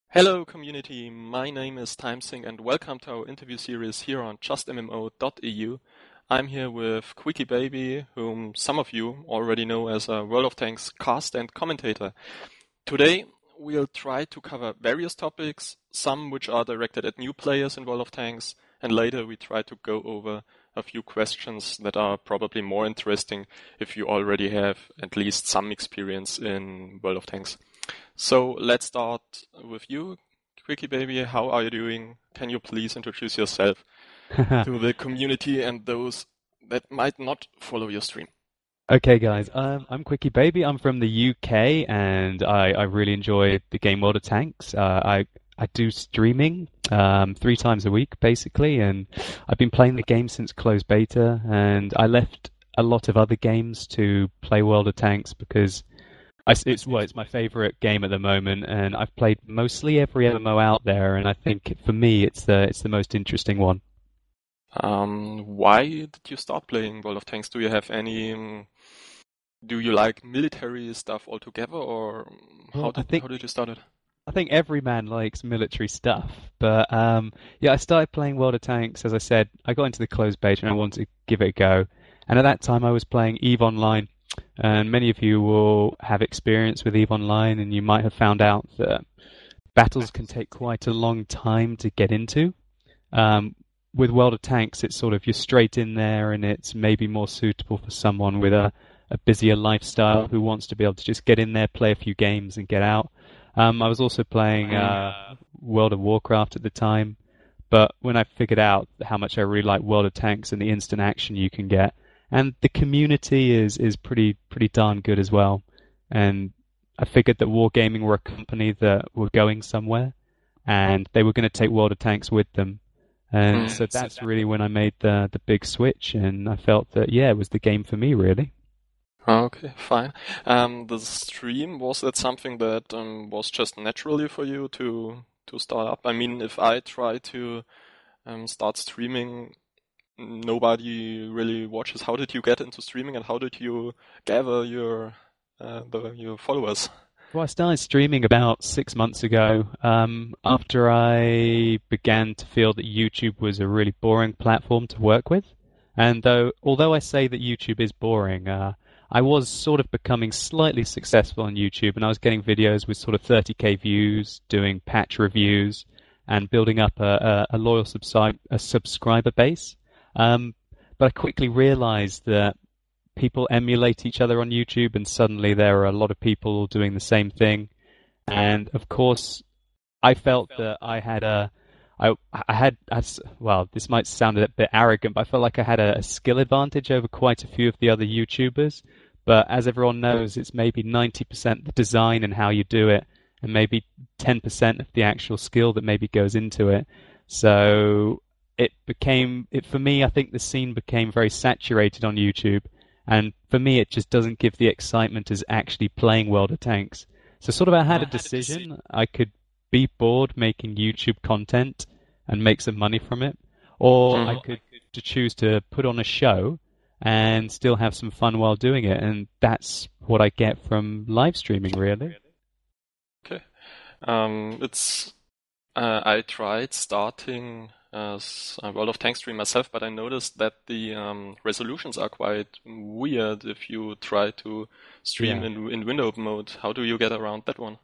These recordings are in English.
Hello community, my name is TimeSync and welcome to our interview series here on justmmo.eu. I'm here with Quickie Baby, whom some of you already know as a World of Tanks cast and commentator. Today we'll try to cover various topics, some which are directed at new players in World of Tanks, and later we try to go over a few questions that are probably more interesting if you already have at least some experience in World of Tanks. So let's start with you, Quickie Baby. How are you doing? Can you please introduce yourself to the community and those that might not follow your stream? Okay, guys. I'm Quickie Baby. I'm from the UK, and I really enjoy the game World of Tanks. I do streaming 3 times a week, basically, and I've been playing the game since closed beta. And I left a lot of other games to play World of Tanks because it's my favorite game at the moment, and I've played mostly every MMO out there, and I think for me it's the most interesting one. Why did you start playing World of Tanks? Do you have any? Do you like military stuff altogether, or Well, how did you start it? I think every man likes military stuff, but yeah, I started playing World of Tanks. As I said, I got into the closed beta and I wanted to give it a go. And at that time, I was playing Eve Online, and many of you will have experience with Eve Online, and you might have found out that battles can take quite a long time to get into. Um, with World of Tanks, it's sort of you're straight in there, and it's maybe more suitable for someone with a busier lifestyle who wants to be able to just get in there, play a few games, and get out. I was also playing World of Warcraft at the time, but when I figured out how much I really like World of Tanks and the instant action you can get, and the community is pretty darn good as well, and I figured that Wargaming were a company that were going somewhere, and they were going to take World of Tanks with them, and so that's really when I made the big switch, and I felt that yeah, it was the game for me really. Okay, fine. The stream, was that something that was just naturally for you to start up? I mean, if I try to start streaming, nobody really watches. How did you get into streaming, and how did you gather your followers? Well, I started streaming about 6 months ago, after I began to feel that YouTube was a really boring platform to work with. And although I say that YouTube is boring, I was sort of becoming slightly successful on YouTube, and I was getting videos with sort of 30K views, doing patch reviews, and building up a loyal subscriber base. Um, but I quickly realized that people emulate each other on YouTube, and suddenly there are a lot of people doing the same thing. And of course, I felt that I had, well, this might sound a bit arrogant, but I felt like I had a skill advantage over quite a few of the other YouTubers. But as everyone knows, it's maybe 90% the design and how you do it, and maybe 10% of the actual skill that maybe goes into it. So for me, I think the scene became very saturated on YouTube. And for me, it just doesn't give the excitement as actually playing World of Tanks. So sort of I had a decision. I could be bored making YouTube content and make some money from it, or I could to choose to put on a show and still have some fun while doing it. And that's what I get from live streaming, really. Okay. It's I tried starting as a World of Tanks stream myself, but I noticed that the resolutions are quite weird if you try to stream Yeah. in window mode. How do you get around that one?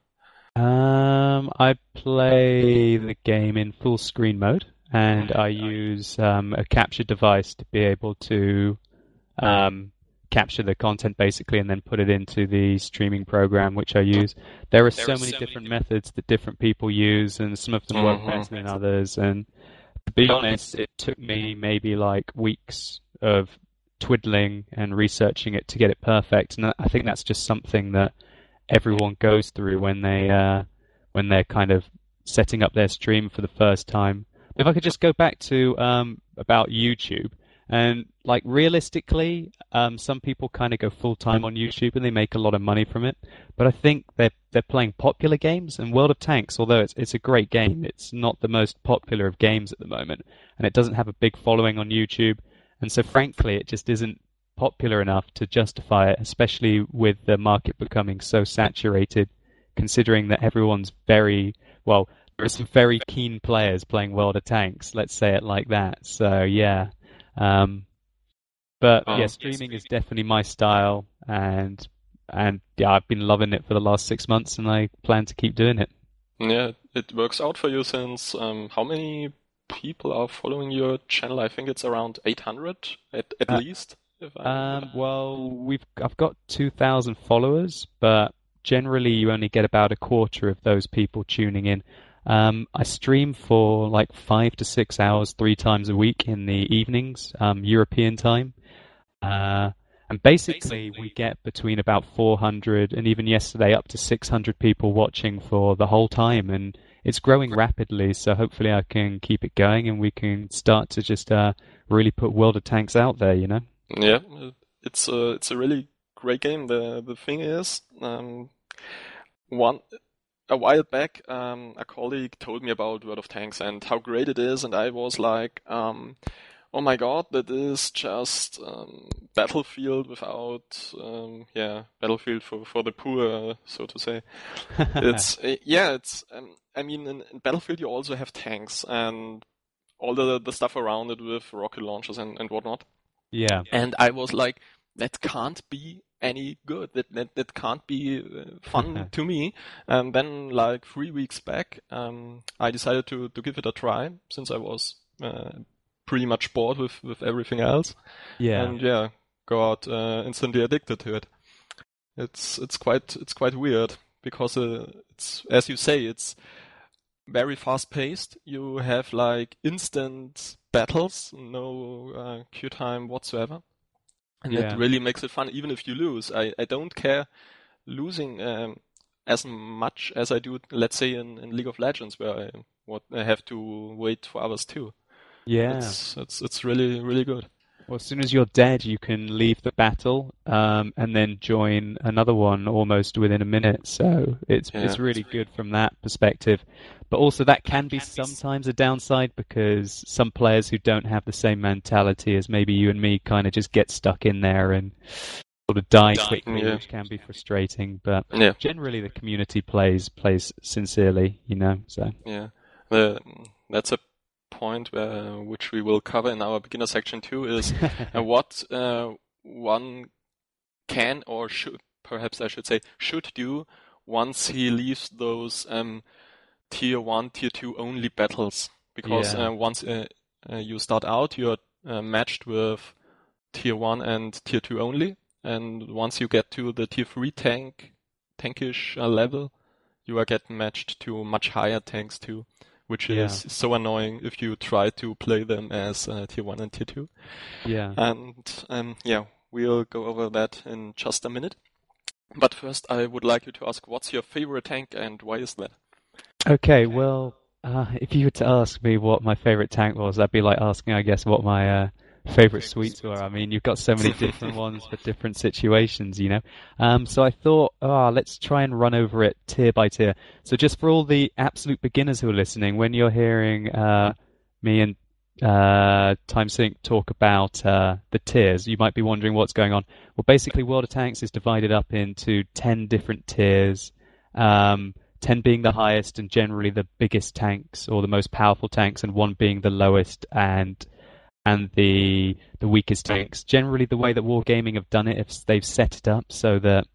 I play the game in full screen mode, and I use a capture device to be able to um, capture the content basically, and then put it into the streaming program which I use. There are so many different methods that different people use, and some of them work better than others. And to be honest, it took me maybe like weeks of twiddling and researching it to get it perfect. And I think that's just something that everyone goes through when they're kind of setting up their stream for the first time. If I could just go back to about YouTube, and like realistically, some people kind of go full time on YouTube and they make a lot of money from it. But I think they're playing popular games, and World of Tanks, although it's a great game, it's not the most popular of games at the moment, and it doesn't have a big following on YouTube. And so frankly, it just isn't popular enough to justify it, especially with the market becoming so saturated, considering that everyone's very, well, there are some very keen players playing World of Tanks. Let's say it like that. So yeah, um, but yeah, streaming is definitely my style, and yeah, I've been loving it for the last 6 months, and I plan to keep doing it. Yeah, it works out for you since how many people are following your channel? I think it's around 800 at Uh, least. If I well, I've got 2,000 followers, but generally you only get about a quarter of those people tuning in. I stream for like 5 to 6 hours 3 times a week in the evenings, European time. Uh, and basically, we get between about 400 and even yesterday up to 600 people watching for the whole time, and it's growing rapidly. So hopefully, I can keep it going, and we can start to just really put World of Tanks out there. You know? Yeah, it's a really great game. The thing is, one a while back, a colleague told me about World of Tanks and how great it is, and I was like, oh my God, that is just Battlefield without, yeah, Battlefield for the poor, so to say. It's yeah, it's I mean, in Battlefield you also have tanks and all the stuff around it with rocket launchers and whatnot. Yeah. And I was like, that can't be any good. That can't be fun to me. And then, like 3 weeks back, I decided to give it a try since I was pretty much bored with everything else. Yeah. And yeah, got instantly addicted to it. It's quite weird because it's, as you say, it's very fast paced. You have like instant battles, no queue time whatsoever. And Yeah. it really makes it fun, even if you lose. I don't care losing as much as I do, let's say, in League of Legends, where I have to wait for others too. Yeah. It's really, really good. Well, as soon as you're dead, you can leave the battle, and then join another one almost within a minute. So it's really good from that perspective. But also that can be sometimes a downside because some players who don't have the same mentality as maybe you and me kind of just get stuck in there and sort of die quickly, which can be frustrating. But generally, the community plays sincerely, you know. So yeah, that's a point which we will cover in our beginner section too, is what one can or should, perhaps I should say, should do once he leaves those tier 1, tier 2 only battles. Because once you start out, you're matched with tier 1 and tier 2 only. And once you get to the tier 3 tankish level, you are getting matched to much higher tanks too, which is so annoying if you try to play them as tier 1 and tier 2. Yeah. And we'll go over that in just a minute. But first, I would like you to ask, what's your favorite tank and why is that? Okay, well, if you were to ask me what my favorite tank was, that'd be like asking, I guess, what my favorite sweets were. I mean, you've got so many different ones for different situations, you know. So I thought, let's try and run over it tier by tier. So just for all the absolute beginners who are listening, when you're hearing me and TimeSync talk about the tiers, you might be wondering what's going on. Well, basically, World of Tanks is divided up into 10 different tiers. 10 being the highest and generally the biggest tanks or the most powerful tanks, and 1 being the lowest and the weakest tanks. Generally, the way that Wargaming have done it, they've set it up so that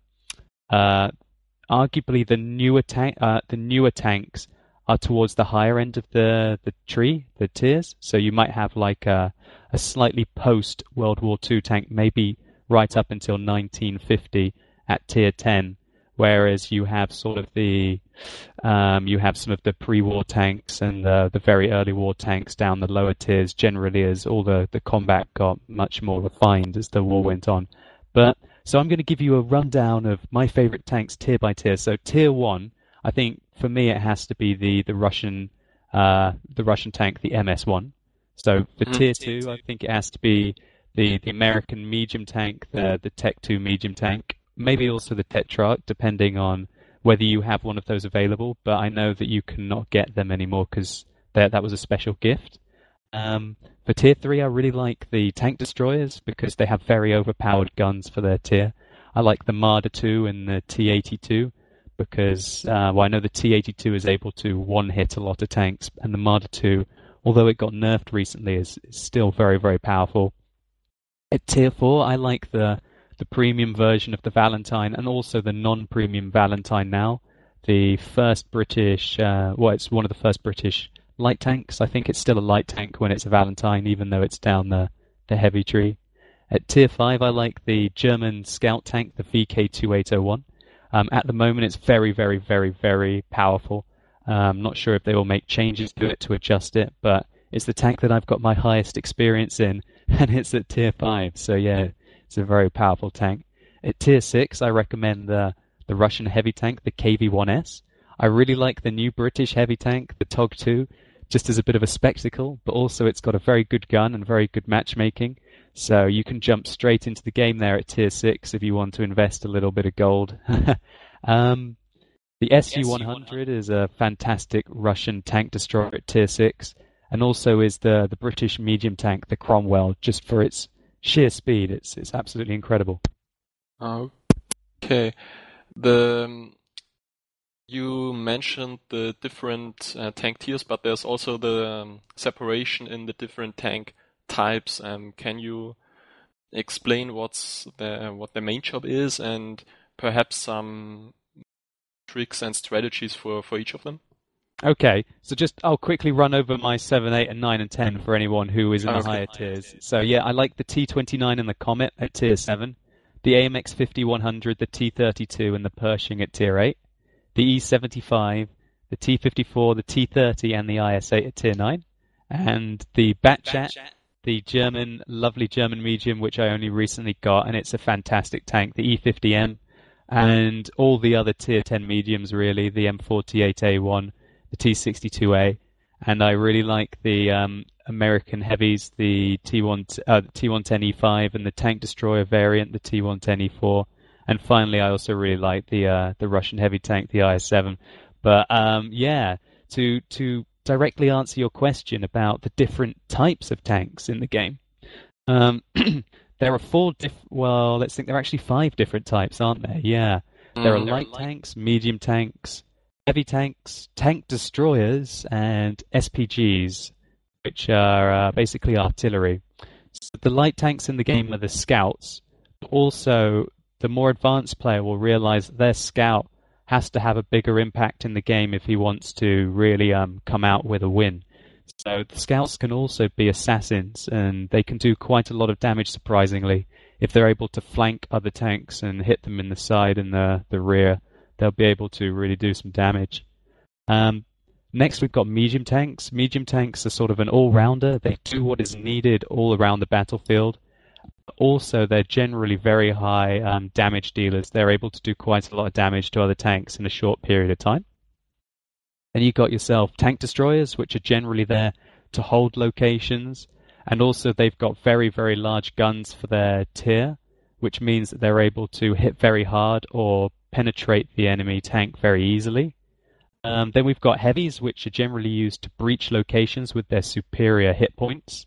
arguably the newer tanks are towards the higher end of the tiers. So you might have like a slightly post World War II tank, maybe right up until 1950 at tier 10. Whereas you have sort of you have some of the pre-war tanks and the very early war tanks down the lower tiers, generally as all the combat got much more refined as the war went on. So I'm going to give you a rundown of my favorite tanks tier by tier. So tier 1, I think for me it has to be the Russian tank, the MS-1. So for tier 2, I think it has to be the American medium tank, the Tech 2 medium tank. Maybe also the Tetrarch, depending on whether you have one of those available. But I know that you cannot get them anymore because that was a special gift. For tier 3, I really like the tank destroyers because they have very overpowered guns for their tier. I like the Marder 2 and the T-82. because well, I know the T-82 is able to one-hit a lot of tanks, and the Marder 2, although it got nerfed recently, is still very, very powerful. At Tier 4, I like the premium version of the Valentine and also the non-premium Valentine now. The first British, it's one of the first British light tanks. I think it's still a light tank when it's a Valentine, even though it's down the heavy tree. At Tier 5, I like the German scout tank, the VK2801. At the moment, it's very, very, very, very powerful. I'm not sure if they will make changes to it to adjust it, but it's the tank that I've got my highest experience in, and it's at Tier 5. So yeah, it's a very powerful tank. At Tier 6, I recommend the Russian heavy tank, the KV-1S. I really like the new British heavy tank, the TOG-2, just as a bit of a spectacle, but also it's got a very good gun and very good matchmaking. So you can jump straight into the game there at Tier 6 if you want to invest a little bit of gold. The Su-100 is a fantastic Russian tank destroyer at Tier 6, and also is the British medium tank, the Cromwell, just for its sheer speed. It's absolutely incredible. Okay. You mentioned the different tank tiers, but there's also the separation in the different tank types. Can you explain what the main job is, and perhaps some tricks and strategies for each of them? Okay, so I'll quickly run over my 7, 8, and 9 and 10 for anyone who is in the higher tiers. So yeah, I like the T-29 and the Comet at Tier 7, the AMX 50-100, the T-32, and the Pershing at Tier 8, the E-75, the T-54, the T-30, and the IS-8 at Tier 9, and the Batchat, the lovely German medium, which I only recently got, and it's a fantastic tank, the E-50M, and all the other Tier 10 mediums, really, the M48A1, the T-62A, and I really like the American heavies, the T-110E5, and the tank destroyer variant, the T-110E4, and finally I also really like the Russian heavy tank, the IS-7. But yeah, to directly answer your question about the different types of tanks in the game, there are there are actually 5 different types, aren't there? Yeah, there are light tanks, medium tanks, heavy tanks, tank destroyers, and SPGs, which are basically artillery. So the light tanks in the game are the scouts, but also the more advanced player will realize that their scout has to have a bigger impact in the game if he wants to really come out with a win. So the scouts can also be assassins, and they can do quite a lot of damage, surprisingly. If they're able to flank other tanks and hit them in the side and the rear, they'll be able to really do some damage. Next, we've got medium tanks. Medium tanks are sort of an all-rounder. They do what is needed all around the battlefield. Also, they're generally very high damage dealers. They're able to do quite a lot of damage to other tanks in a short period of time. Then you've got yourself tank destroyers, which are generally there to hold locations. And also, they've got very, very large guns for their tier, which means that they're able to hit very hard or penetrate the enemy tank very easily. Then we've got heavies, which are generally used to breach locations with their superior hit points,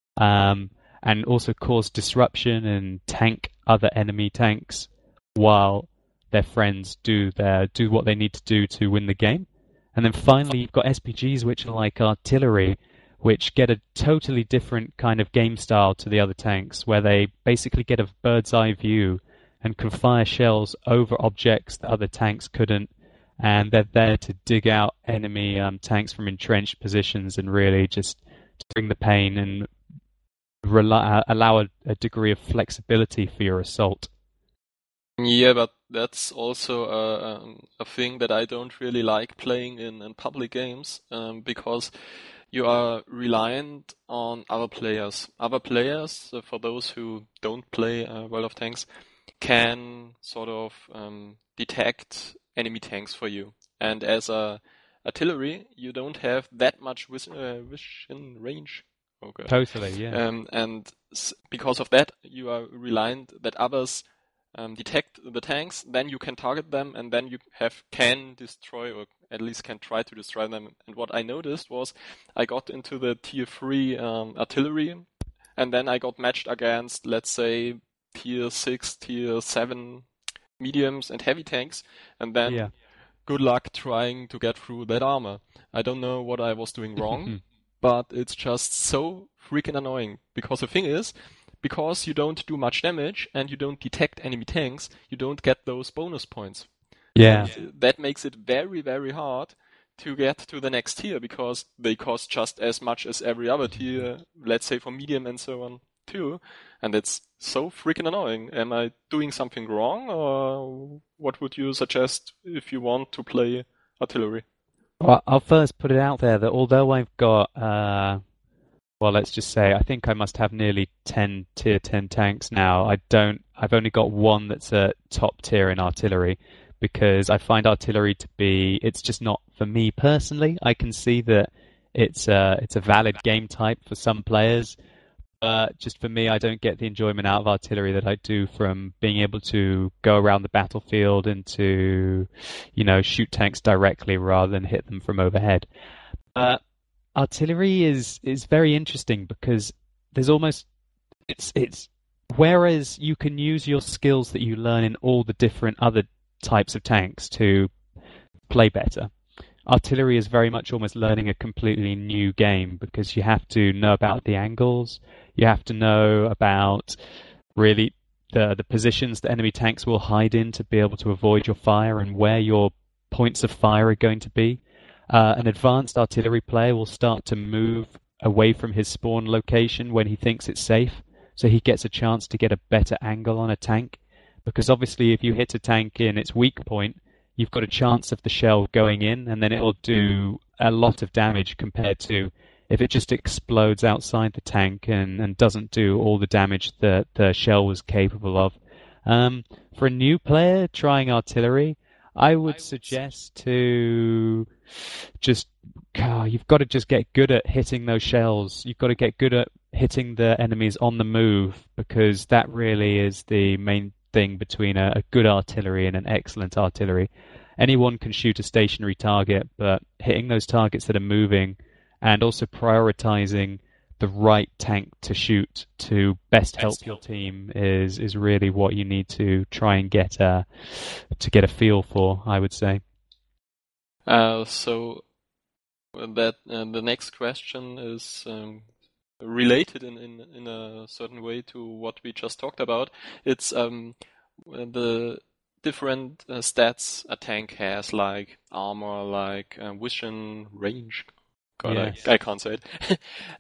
and also cause disruption and tank other enemy tanks while their friends do what they need to do to win the game. And then finally, you've got SPGs, which are like artillery, which get a totally different kind of game style to the other tanks, where they basically get a bird's eye view and can fire shells over objects that other tanks couldn't, and they're there to dig out enemy tanks from entrenched positions and really just bring the pain and allow a degree of flexibility for your assault. Yeah, but that's also a thing that I don't really like playing in public games, because you are reliant on other players. Other players, for those who don't play World of Tanks, can sort of detect enemy tanks for you. And as a artillery, you don't have that much vision range. Okay. Totally, yeah. And because of that, you are reliant that others detect the tanks, then you can target them, and then you can destroy, or at least can try to destroy them. And what I noticed was I got into the tier 3 artillery, and then I got matched against, let's say, tier 6, tier 7 mediums and heavy tanks, and then good luck trying to get through that armor. I don't know what I was doing wrong, but it's just so freaking annoying. Because the thing is, because you don't do much damage and you don't detect enemy tanks, you don't get those bonus points. Yeah. And that makes it very, very hard to get to the next tier, because they cost just as much as every other tier, let's say for medium and so on too. And it's so freaking annoying. Am I doing something wrong, or what would you suggest if you want to play artillery? Well, I'll first put it out there that although I've got, well, let's just say, I think I must have nearly 10 tier 10 tanks now. I've only got one that's a top tier in artillery, because I find artillery to be, it's just not for me personally. I can see that it's a valid game type for some players. Just for me, I don't get the enjoyment out of artillery that I do from being able to go around the battlefield and to, shoot tanks directly rather than hit them from overhead. Artillery is very interesting because there's almost, it's whereas you can use your skills that you learn in all the different other types of tanks to play better. Artillery is very much almost learning a completely new game, because you have to know about the angles, you have to know about really the positions that enemy tanks will hide in to be able to avoid your fire and where your points of fire are going to be. An advanced artillery player will start to move away from his spawn location when he thinks it's safe, so he gets a chance to get a better angle on a tank. Because obviously if you hit a tank in its weak point, you've got a chance of the shell going in, and then it'll do a lot of damage compared to if it just explodes outside the tank and doesn't do all the damage that the shell was capable of. For a new player trying artillery, I would suggest to you've got to just get good at hitting those shells. You've got to get good at hitting the enemies on the move, because that really is the main thing between a good artillery and an excellent artillery. Anyone can shoot a stationary target, but hitting those targets that are moving and also prioritizing the right tank to shoot to best help your team is really what you need to try and get a feel for, I would say. So that the next question is related in a certain way to what we just talked about. It's the different stats a tank has, like armor, like vision, range. God, yes. I can't say it.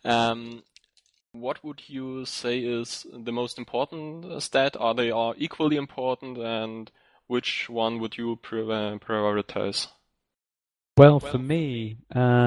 What would you say is the most important stat? Are they all equally important, and which one would you prioritize? Well, for me,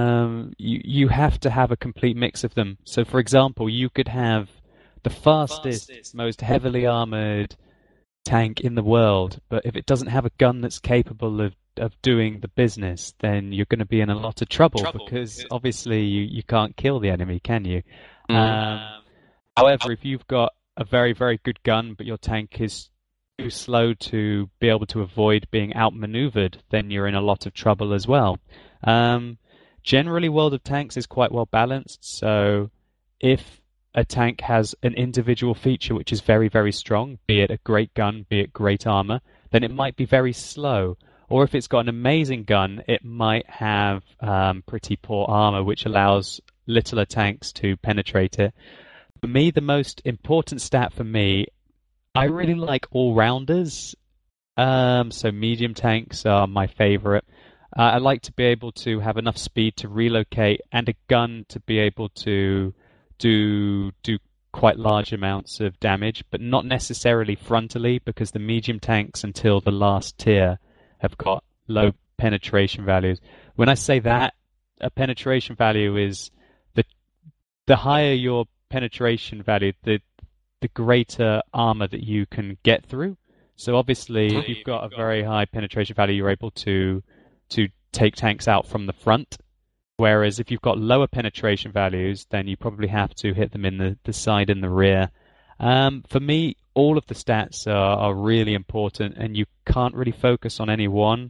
you have to have a complete mix of them. So, for example, you could have the fastest, most heavily armored tank in the world, but if it doesn't have a gun that's capable of doing the business, then you're going to be in a lot of trouble because obviously you can't kill the enemy, can you? However, if you've got a very, very good gun, but your tank is too slow to be able to avoid being outmaneuvered, then you're in a lot of trouble as well. Generally, World of Tanks is quite well balanced, so if a tank has an individual feature which is very, very strong, be it a great gun, be it great armor, then it might be very slow. Or if it's got an amazing gun, it might have pretty poor armor, which allows littler tanks to penetrate it. For me, the most important stat for me, I really like all-rounders. So medium tanks are my favorite. I like to be able to have enough speed to relocate and a gun to be able to do quite large amounts of damage, but not necessarily frontally, because the medium tanks until the last tier have got low penetration values. When I say that, a penetration value is the higher your penetration value, the greater armor that you can get through. So obviously, if you've got a very high penetration value, you're able to take tanks out from the front. Whereas if you've got lower penetration values, then you probably have to hit them in the side and the rear. For me, all of the stats are really important, and you can't really focus on any one.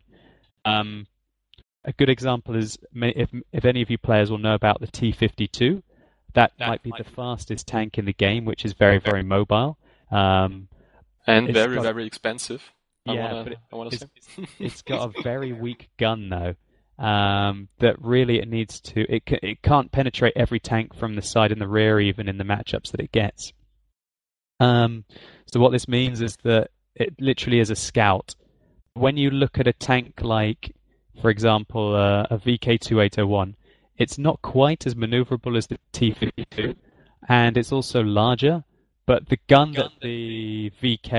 A good example is if any of you players will know about the T-52, that might be the fastest tank in the game, which is very, very mobile. And very, very expensive. Yeah, but I wanna say. it's got a very weak gun though. That really it needs to. It can't penetrate every tank from the side and the rear, even in the matchups that it gets. Um, so what this means is that it literally is a scout. When you look at a tank like, for example, a VK2801, it's not quite as maneuverable as the T52, and it's also larger. But the gun that the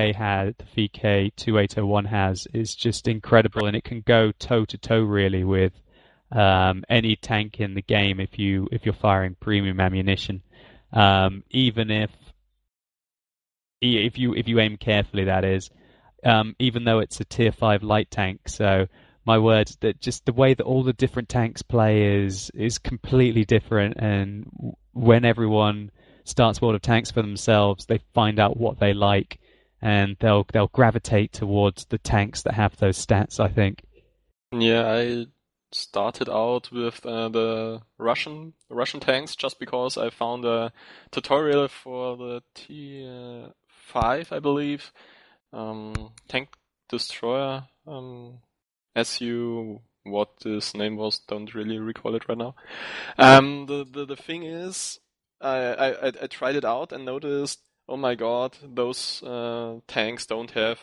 VK2801 has, is just incredible, and it can go toe to toe really with any tank in the game if you're firing premium ammunition. Even if you aim carefully, that is. Even though it's a tier 5 light tank. So my word, that just the way that all the different tanks play is completely different. And when everyone starts World of Tanks for themselves, they find out what they like, and they'll gravitate towards the tanks that have those stats, I think. Yeah, I started out with the Russian tanks just because I found a tutorial for the T5, I believe. Tank Destroyer, what this name was, don't really recall it right now. The thing is, I tried it out and noticed, oh my god, those tanks don't have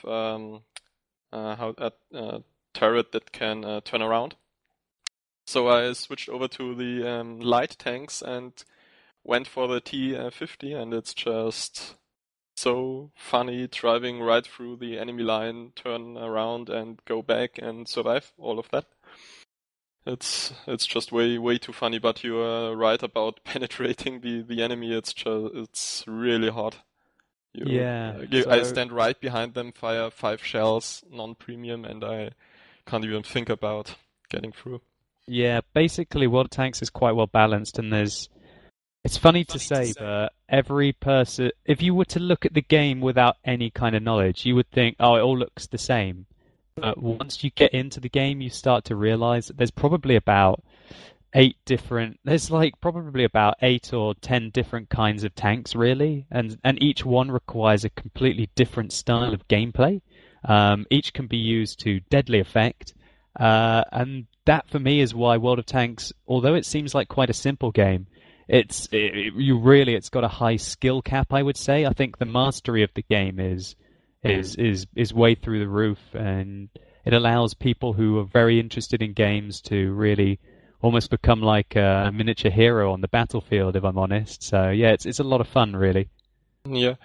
a turret that can turn around. So I switched over to the light tanks and went for the T50, and it's just so funny driving right through the enemy line, turn around and go back and survive all of that. It's just way too funny, but you are right about penetrating the enemy. It's really hard. I stand right behind them, fire 5 shells, non-premium, and I can't even think about getting through. Yeah, basically World of Tanks is quite well balanced, and it's funny to say, but every person, if you were to look at the game without any kind of knowledge, you would think, oh, it all looks the same. But once you get into the game, you start to realize that there's probably about 8 or 10 different kinds of tanks, really, and each one requires a completely different style of gameplay. Each can be used to deadly effect, and that for me is why World of Tanks, although it seems like quite a simple game, it's got a high skill cap, I would say. I think the mastery of the game is way through the roof, and it allows people who are very interested in games to really almost become like a miniature hero on the battlefield, if I'm honest. So yeah, it's a lot of fun, really. Yeah.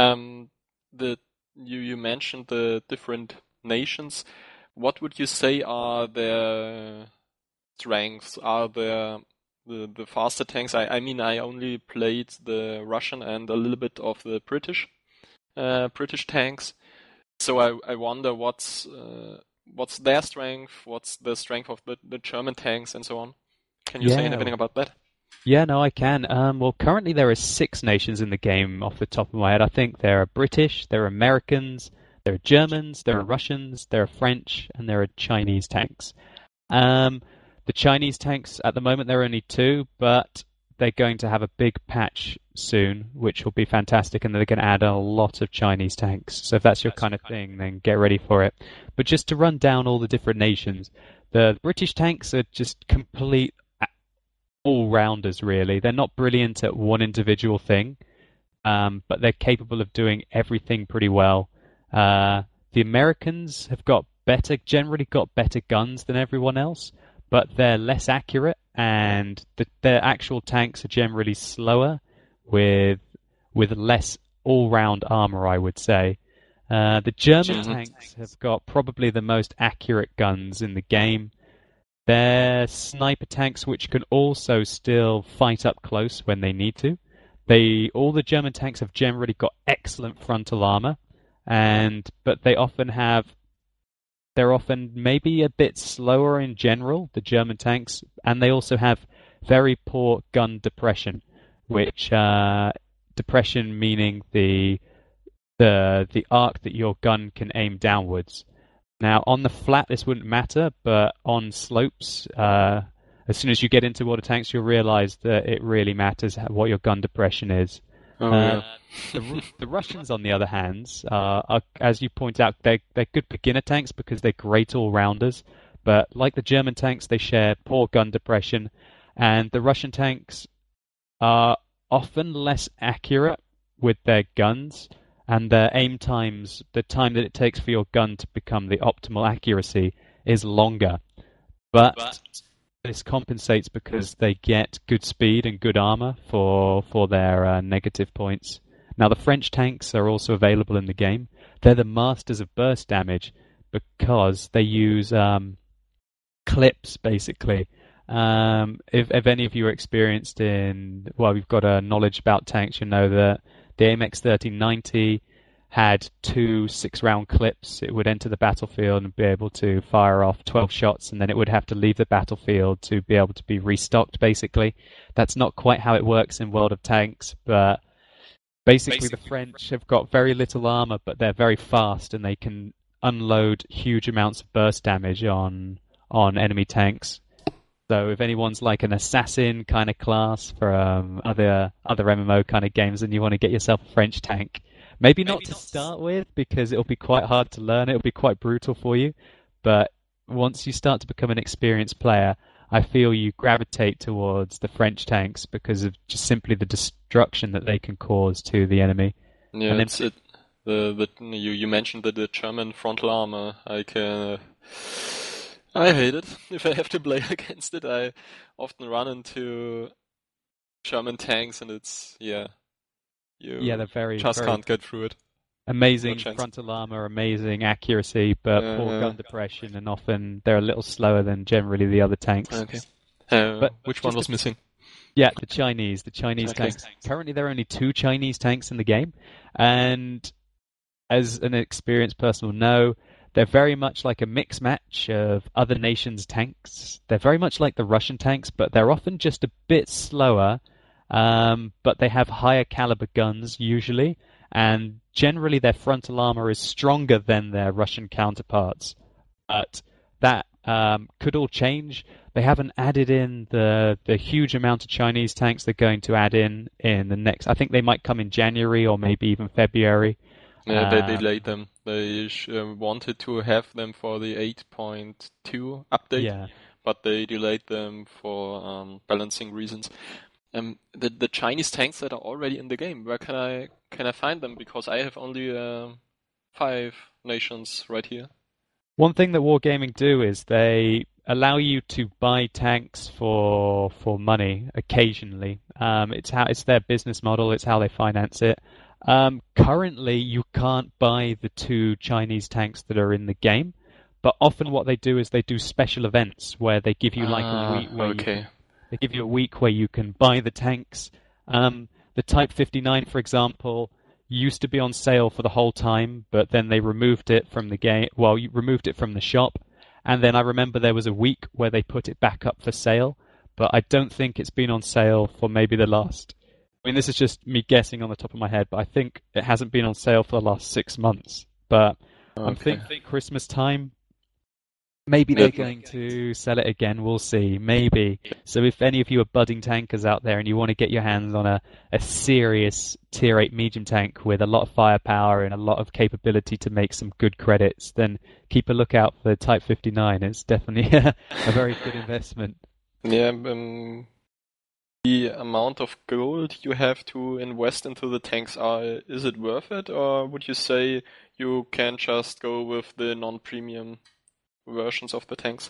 You mentioned the different nations. What would you say are their strengths? Are there the faster tanks? I mean, I only played the Russian and a little bit of the British tanks. So I wonder what's their strength, what's the strength of the German tanks, and so on. Can you say anything about that? Yeah, no, I can. Well, currently there are 6 nations in the game off the top of my head. I think there are British, there are Americans, there are Germans, there are Russians, there are French, and there are Chinese tanks. The Chinese tanks, at the moment, there are only 2, but they're going to have a big patch soon, which will be fantastic, and they're going to add a lot of Chinese tanks. So if that's your kind of thing, then get ready for it. But just to run down all the different nations, the British tanks are just complete all-rounders, really. They're not brilliant at one individual thing, but they're capable of doing everything pretty well. The Americans have generally got better guns than everyone else, but they're less accurate, and their actual tanks are generally slower with less all-round armor, I would say. The German tanks have got probably the most accurate guns in the game. They're sniper tanks which can also still fight up close when they need to. All the German tanks have generally got excellent frontal armor, but they're often maybe a bit slower in general, the German tanks, and they also have very poor gun depression, which depression meaning the arc that your gun can aim downwards. Now, on the flat, this wouldn't matter, but on slopes, as soon as you get into World of Tanks, you'll realize that it really matters what your gun depression is. Oh, yeah. The Russians, on the other hand, are, as you point out, they're good beginner tanks because they're great all-rounders. But like the German tanks, they share poor gun depression, and the Russian tanks are often less accurate with their guns, and their aim times, the time that it takes for your gun to become the optimal accuracy, is longer. But this compensates because they get good speed and good armor for their negative points. Now, the French tanks are also available in the game. They're the masters of burst damage because they use clips, basically. If any of you are experienced in, well, we've got a knowledge about tanks, you know that the AMX 1390 had 2 6-round clips. It would enter the battlefield and be able to fire off 12 shots, and then it would have to leave the battlefield to be able to be restocked, basically. That's not quite how it works in World of Tanks, but basically the French have got very little armor, but they're very fast, and they can unload huge amounts of burst damage on enemy tanks. So if anyone's like an assassin kind of class for other MMO kind of games, and you want to get yourself a French tank, maybe not to start with, because it'll be quite hard to learn. It'll be quite brutal for you. But once you start to become an experienced player, I feel you gravitate towards the French tanks because of just simply the destruction that they can cause to the enemy. Yeah, And then- it's it. You mentioned that the German frontal armor. I hate it. If I have to play against it, I often run into German tanks, and it's you Yeah, they're very, just very can't get through it. amazing No chance. frontal armor, amazing accuracy, but poor Yeah. gun depression, and often they're a little slower than generally the other tanks. Okay. But Which one just was missing? Yeah, the Chinese Okay. tanks. Currently, there are only 2 Chinese tanks in the game, and as an experienced person will know, they're very much like a mix match of other nations' tanks. They're very much like the Russian tanks, but they're often just a bit slower. But they have higher caliber guns usually, and generally their frontal armor is stronger than their Russian counterparts. But that could all change. They haven't added in the huge amount of Chinese tanks they're going to add in the next. I think they might come in January or maybe even February. Yeah, they delayed them. They wanted to have them for the 8.2 update, Yeah. but they delayed them for balancing reasons. The Chinese tanks that are already in the game, where can I find them? Because I have only 5 nations right here. One thing that Wargaming do is they allow you to buy tanks for money occasionally. It's their business model. It's how they finance it. Currently, you can't buy the 2 Chinese tanks that are in the game, but often what they do is they do special events where they give you like a week where they give you a week where you can buy the tanks. The Type 59, for example, used to be on sale for the whole time, but then they removed it from the game. Well, you removed it from the shop, and then I remember there was a week where they put it back up for sale, but I don't think it's been on sale for maybe the last. I mean, this is just me guessing on the top of my head, but I think it hasn't been on sale for the last 6 months. But I'm thinking Christmas time, maybe they're going to sell it again. We'll see. Maybe. So if any of you are budding tankers out there and you want to get your hands on a serious Tier 8 medium tank with a lot of firepower and a lot of capability to make some good credits, then keep a lookout for the Type 59. It's definitely a very good investment. Yeah, the amount of gold you have to invest into the tanks, is it worth it? Or would you say you can just go with the non-premium versions of the tanks?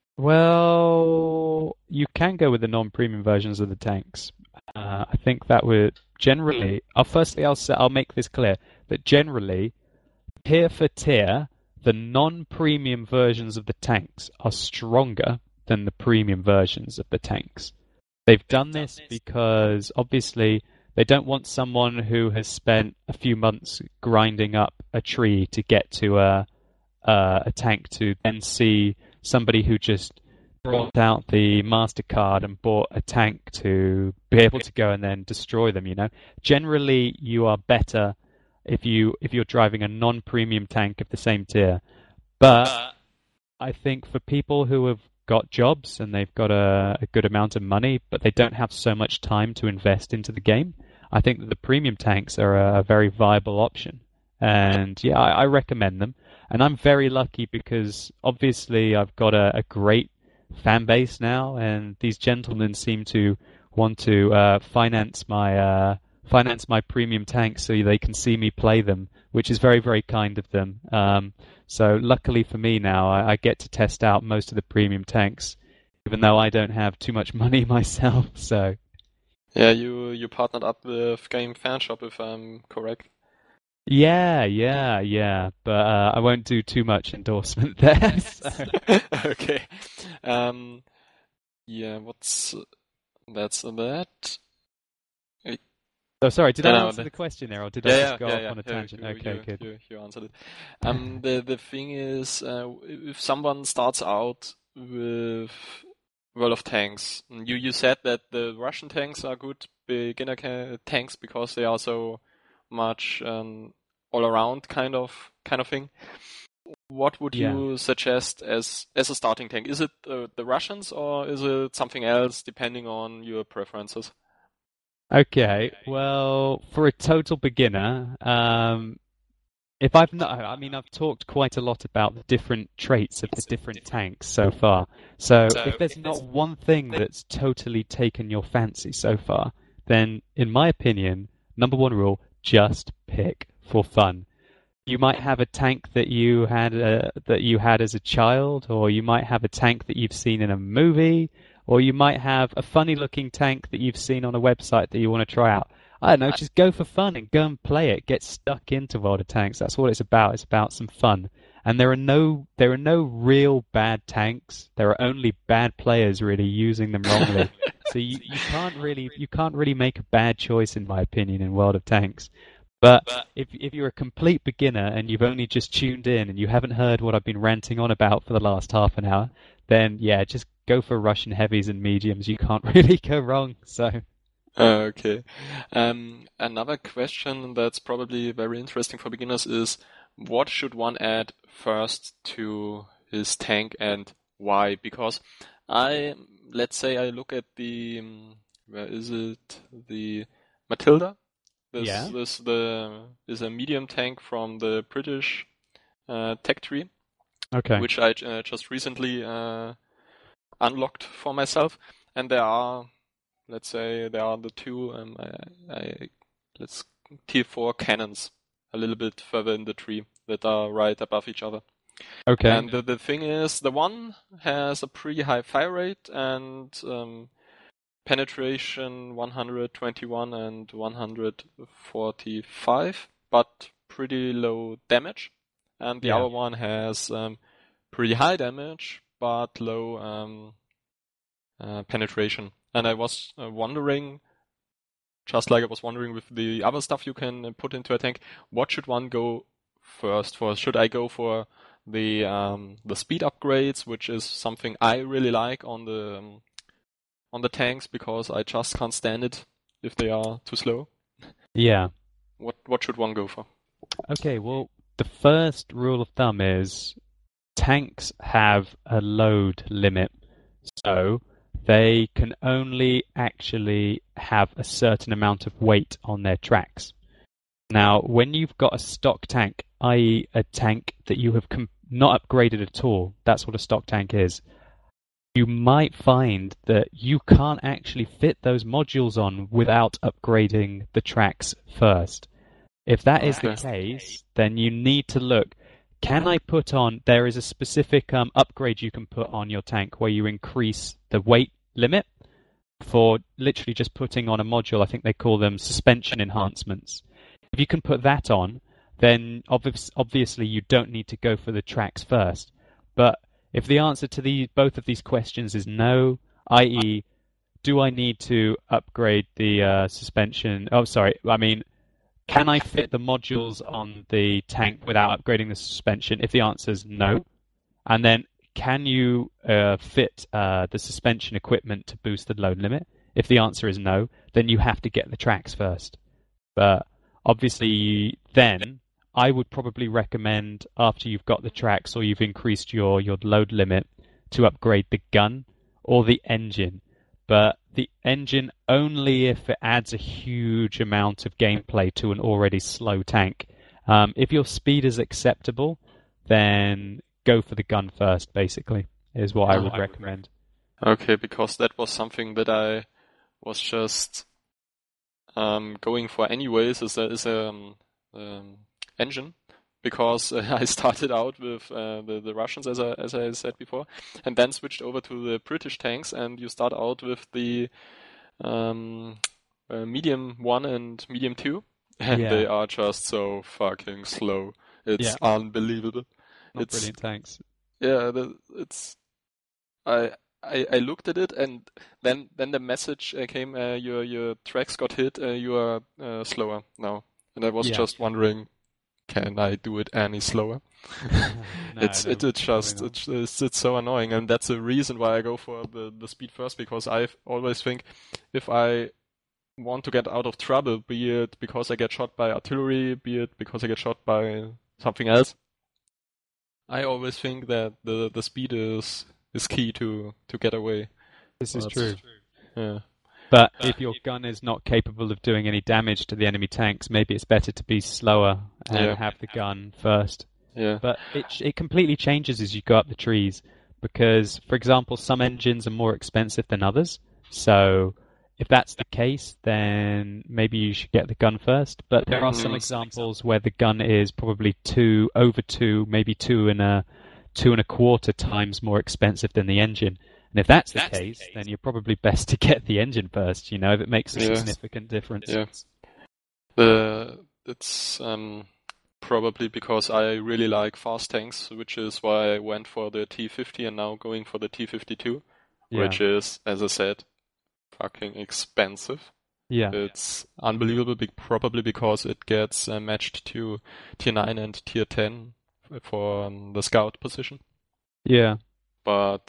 Well, you can go with the non-premium versions of the tanks. I think that would generally. I'll make this clear that generally, tier for tier, the non-premium versions of the tanks are stronger than the premium versions of the tanks. They've done this because obviously they don't want someone who has spent a few months grinding up a tree to get to a tank to then see somebody who just brought out the MasterCard and bought a tank to be able to go and then destroy them, you know. Generally, you are better if you're driving a non-premium tank of the same tier. But I think for people who have got jobs and they've got a good amount of money, but they don't have so much time to invest into the game, I think that the premium tanks are a very viable option. And yeah, I recommend them. And I'm very lucky because obviously I've got a great fan base now, and these gentlemen seem to want to finance my premium tanks so they can see me play them, which is very, very kind of them. So luckily for me now, I get to test out most of the premium tanks, even though I don't have too much money myself. So Yeah, you partnered up with Game Fanshop, if I'm correct. yeah. But I won't do too much endorsement there. So. Okay. Yeah, that's that. Oh, sorry, did I No, answer the question there, or did I Yeah, just go off yeah. on a tangent? Okay, good. You answered it. The thing is, if someone starts out with World of Tanks, you said that the Russian tanks are good beginner tanks because they are so much all around kind of thing. What would Yeah. you suggest as a starting tank? Is it the Russians or is it something else depending on your preferences? Okay, well, for a total beginner, if I've not, I mean, I've talked quite a lot about the different traits of the different tanks so far. So if there's not one thing that's totally taken your fancy so far, then in my opinion, number one rule, just pick for fun. You might have a tank that you had as a child, or you might have a tank that you've seen in a movie, or you might have a funny-looking tank that you've seen on a website that you want to try out. I don't know, just go for fun and go and play it. Get stuck into World of Tanks. That's what it's about. It's about some fun. And there are no real bad tanks. There are only bad players really using them wrongly. So you can't really make a bad choice in my opinion in World of Tanks. But if you're a complete beginner and you've only just tuned in and you haven't heard what I've been ranting on about for the last half an hour, then yeah, just go for Russian heavies and mediums. You can't really go wrong. So. Okay. Another question that's probably very interesting for beginners is what should one add first to his tank and why? Because let's say I look at the, where is it? The Matilda. Yeah. This is a medium tank from the British tech tree, Okay. which I just recently unlocked for myself, and let's say there are the two tier 4 cannons a little bit further in the tree that are right above each other. Okay. And the thing is, the one has a pretty high fire rate and penetration 121 and 145, but pretty low damage. And the other one has pretty high damage, but low penetration. And I was wondering, just like I was wondering with the other stuff you can put into a tank, what should one go first for? Should I go for the speed upgrades, which is something I really like on the tanks because I just can't stand it if they are too slow? Yeah. What should one go for? Okay, well, the first rule of thumb is tanks have a load limit. So they can only actually have a certain amount of weight on their tracks. Now, when you've got a stock tank, i.e. a tank that you have not upgraded at all, that's what a stock tank is, you might find that you can't actually fit those modules on without upgrading the tracks first. If that is the case, then you need to look, there is a specific upgrade you can put on your tank where you increase the weight limit for literally just putting on a module. I think they call them suspension enhancements. If you can put that on, then obviously you don't need to go for the tracks first. But if the answer to both of these questions is no, i.e., do I need to upgrade the suspension? Oh, sorry, I mean, can I fit the modules on the tank without upgrading the suspension? If the answer is no, and then can you fit the suspension equipment to boost the load limit? If the answer is no, then you have to get the tracks first. But obviously, then I would probably recommend after you've got the tracks or you've increased your load limit to upgrade the gun or the engine. But the engine only if it adds a huge amount of gameplay to an already slow tank. If your speed is acceptable, then go for the gun first, basically, is what I would recommend. Okay, because that was something that I was just going for anyways, is a engine, because I started out with the Russians, as I said before, and then switched over to the British tanks, and you start out with the medium 1 and medium 2, and Yeah. they are just so fucking slow. It's unbelievable. Not brilliant tanks. Yeah, it's I looked at it, and then the message came, your tracks got hit, you are slower now. And I was just wondering, can I do it any slower? It's so annoying, and that's the reason why I go for the speed first, because I always think if I want to get out of trouble, be it because I get shot by artillery, be it because I get shot by something else, I always think that the speed is key to get away. This is true. Yeah. But if your gun is not capable of doing any damage to the enemy tanks, maybe it's better to be slower and have the gun first. Yeah. But it completely changes as you go up the trees, because, for example, some engines are more expensive than others. So if that's the case, then maybe you should get the gun first. But there are some examples where the gun is probably over two, maybe 2.25 times more expensive than the engine. And if that's the case, then you're probably best to get the engine first, if it makes a significant difference. Yeah. It's probably because I really like fast tanks, which is why I went for the T50 and now going for the T52, which is, as I said, fucking expensive. Yeah. It's unbelievable, probably because it gets matched to Tier 9 and Tier 10 for the scout position. Yeah. But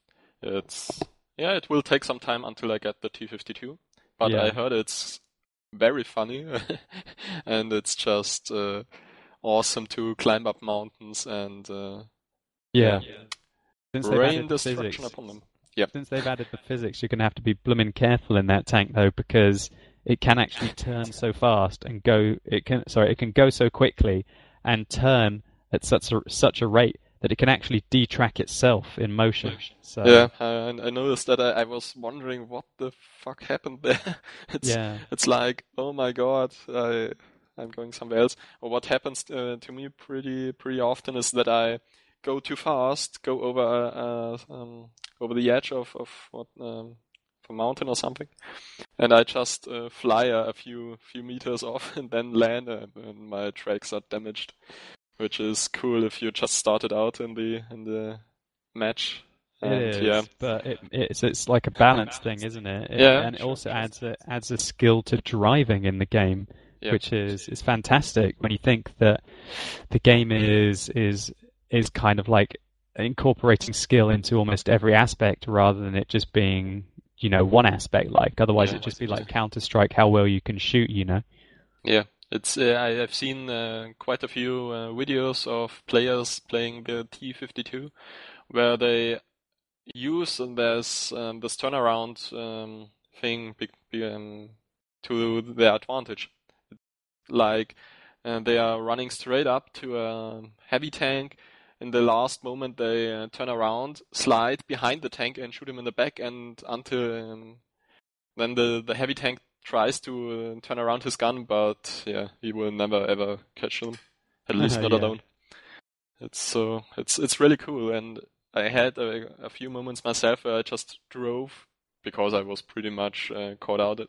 it will take some time until I get the T52. But I heard it's very funny and it's just awesome to climb up mountains and rain destruction upon them. Yep. Since they've added the physics, you're going to have to be blooming careful in that tank, though, because it can actually turn so fast and it can go so quickly and turn at such a rate that it can actually detrack itself in motion. So yeah, I noticed that. I was wondering what the fuck happened there. It's like, oh my god, I'm going somewhere else. Or what happens to me pretty often is that I go too fast, go over the edge of a mountain or something, and I just fly a few meters off and then land, and my tracks are damaged. Which is cool if you just started out in the match. It is, but it's like a balance thing, isn't it? And it also adds a skill to driving in the game, which is fantastic when you think that the game is kind of like incorporating skill into almost every aspect rather than it just being one aspect. Like otherwise it'd just be like Counter-Strike, how well you can shoot. Yeah. It's I've seen quite a few videos of players playing the T52 where they use this turnaround thing to their advantage. Like they are running straight up to a heavy tank. In the last moment, they turn around, slide behind the tank, and shoot him in the back. And until then, the heavy tank tries to turn around his gun, but he will never ever catch him. At least not alone. It's really cool, and I had a few moments myself where I just drove because I was pretty much caught out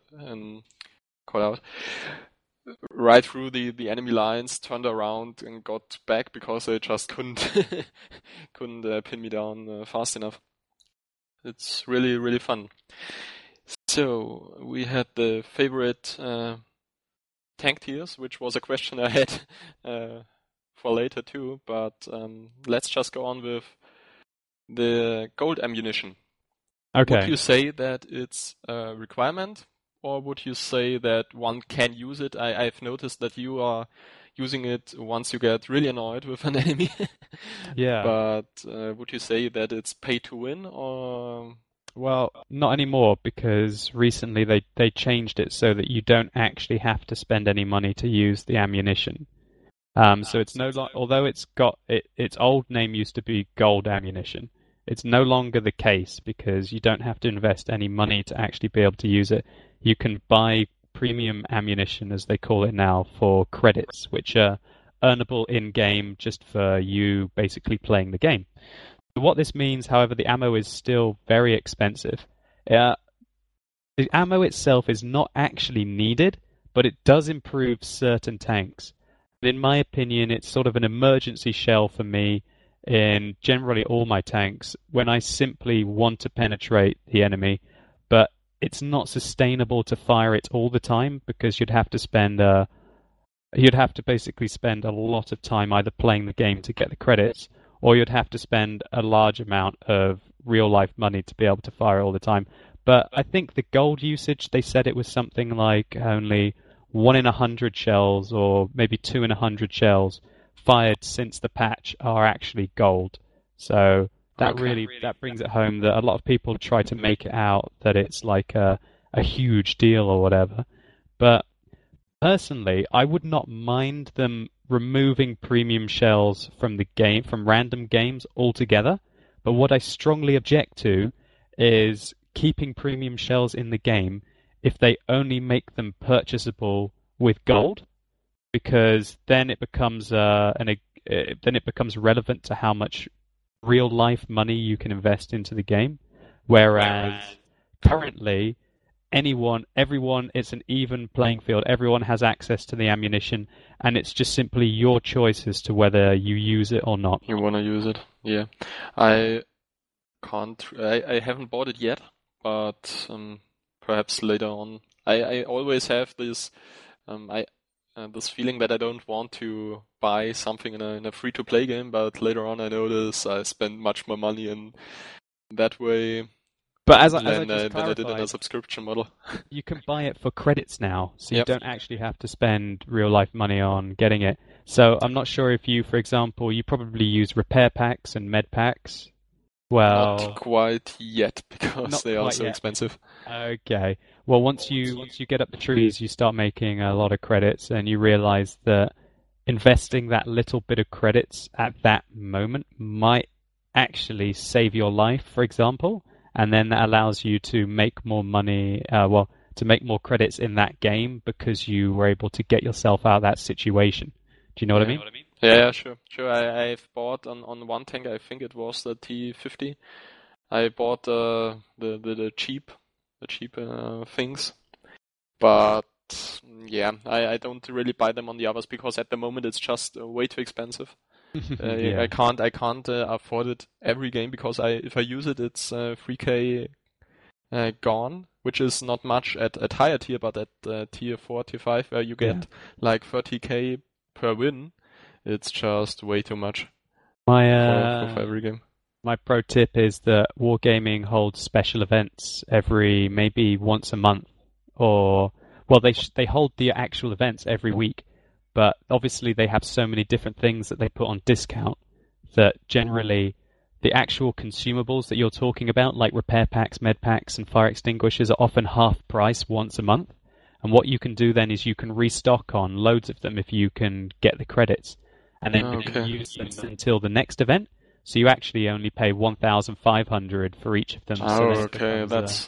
right through the enemy lines, turned around and got back because they just couldn't pin me down fast enough. It's really, really fun. So we had the favorite tank tiers, which was a question I had for later too, but let's just go on with the gold ammunition. Okay. Would you say that it's a requirement, or would you say that one can use it? I've noticed that you are using it once you get really annoyed with an enemy. Yeah. But would you say that it's pay to win, or Well, not anymore because recently they changed it so that you don't actually have to spend any money to use the ammunition. So it's no lo although its old name used to be gold ammunition. It's no longer the case because you don't have to invest any money to actually be able to use it. You can buy premium ammunition, as they call it now, for credits, which are earnable in-game just for you basically playing the game. What this means, however, the ammo is still very expensive. The ammo itself is not actually needed, but it does improve certain tanks. In my opinion, it's sort of an emergency shell for me in generally all my tanks when I simply want to penetrate the enemy, but it's not sustainable to fire it all the time because you'd have to basically spend a lot of time either playing the game to get the credits, or you'd have to spend a large amount of real-life money to be able to fire all the time. But I think the gold usage, they said it was something like only 1 in 100 shells, or maybe 2 in 100 shells fired since the patch are actually gold. So that that brings it home that a lot of people try to make it out that it's like a huge deal or whatever. But personally, I would not mind them removing premium shells from the game, from random games altogether. But what I strongly object to is keeping premium shells in the game if they only make them purchasable with gold, because then it becomes relevant to how much real life money you can invest into the game. Whereas currently, everyone, it's an even playing field. Everyone has access to the ammunition, and it's just simply your choice as to whether you use it or not. You want to use it? Yeah. I I haven't bought it yet, but perhaps later on. I always have this this feeling that I don't want to buy something in a free-to-play game, but later on I notice I spend much more money in that way. But as I than just I did in a clarified, subscription model. you can buy it for credits now, so you Yep. don't actually have to spend real life money on getting it. So I'm not sure if you, for example, you probably use repair packs and med packs. Well, Not quite yet, because not they are quite so yet. expensive. Okay. Well, once you get up the trees, you start making a lot of credits, and you realize that investing that little bit of credits at that moment might actually save your life, for example, and then that allows you to make more money, to make more credits in that game because you were able to get yourself out of that situation. Do you know what I mean? Yeah, sure. I've bought on one tank, I think it was the T50. I bought the cheap things, but yeah, I don't really buy them on the others because at the moment it's just way too expensive. Yeah. I can't afford it every game because if I use it, it's 3K gone, which is not much at higher tier, but at tier 4, tier 5, where you get like 30K per win, it's just way too much for every game. My pro tip is that Wargaming holds special events maybe once a month, or they hold the actual events every week, but obviously they have so many different things that they put on discount that generally the actual consumables that you're talking about, like repair packs, med packs, and fire extinguishers, are often half price once a month. And what you can do then is you can restock on loads of them if you can get the credits, and then you can use them until the next event. So you actually only pay 1,500 for each of them. Oh, okay,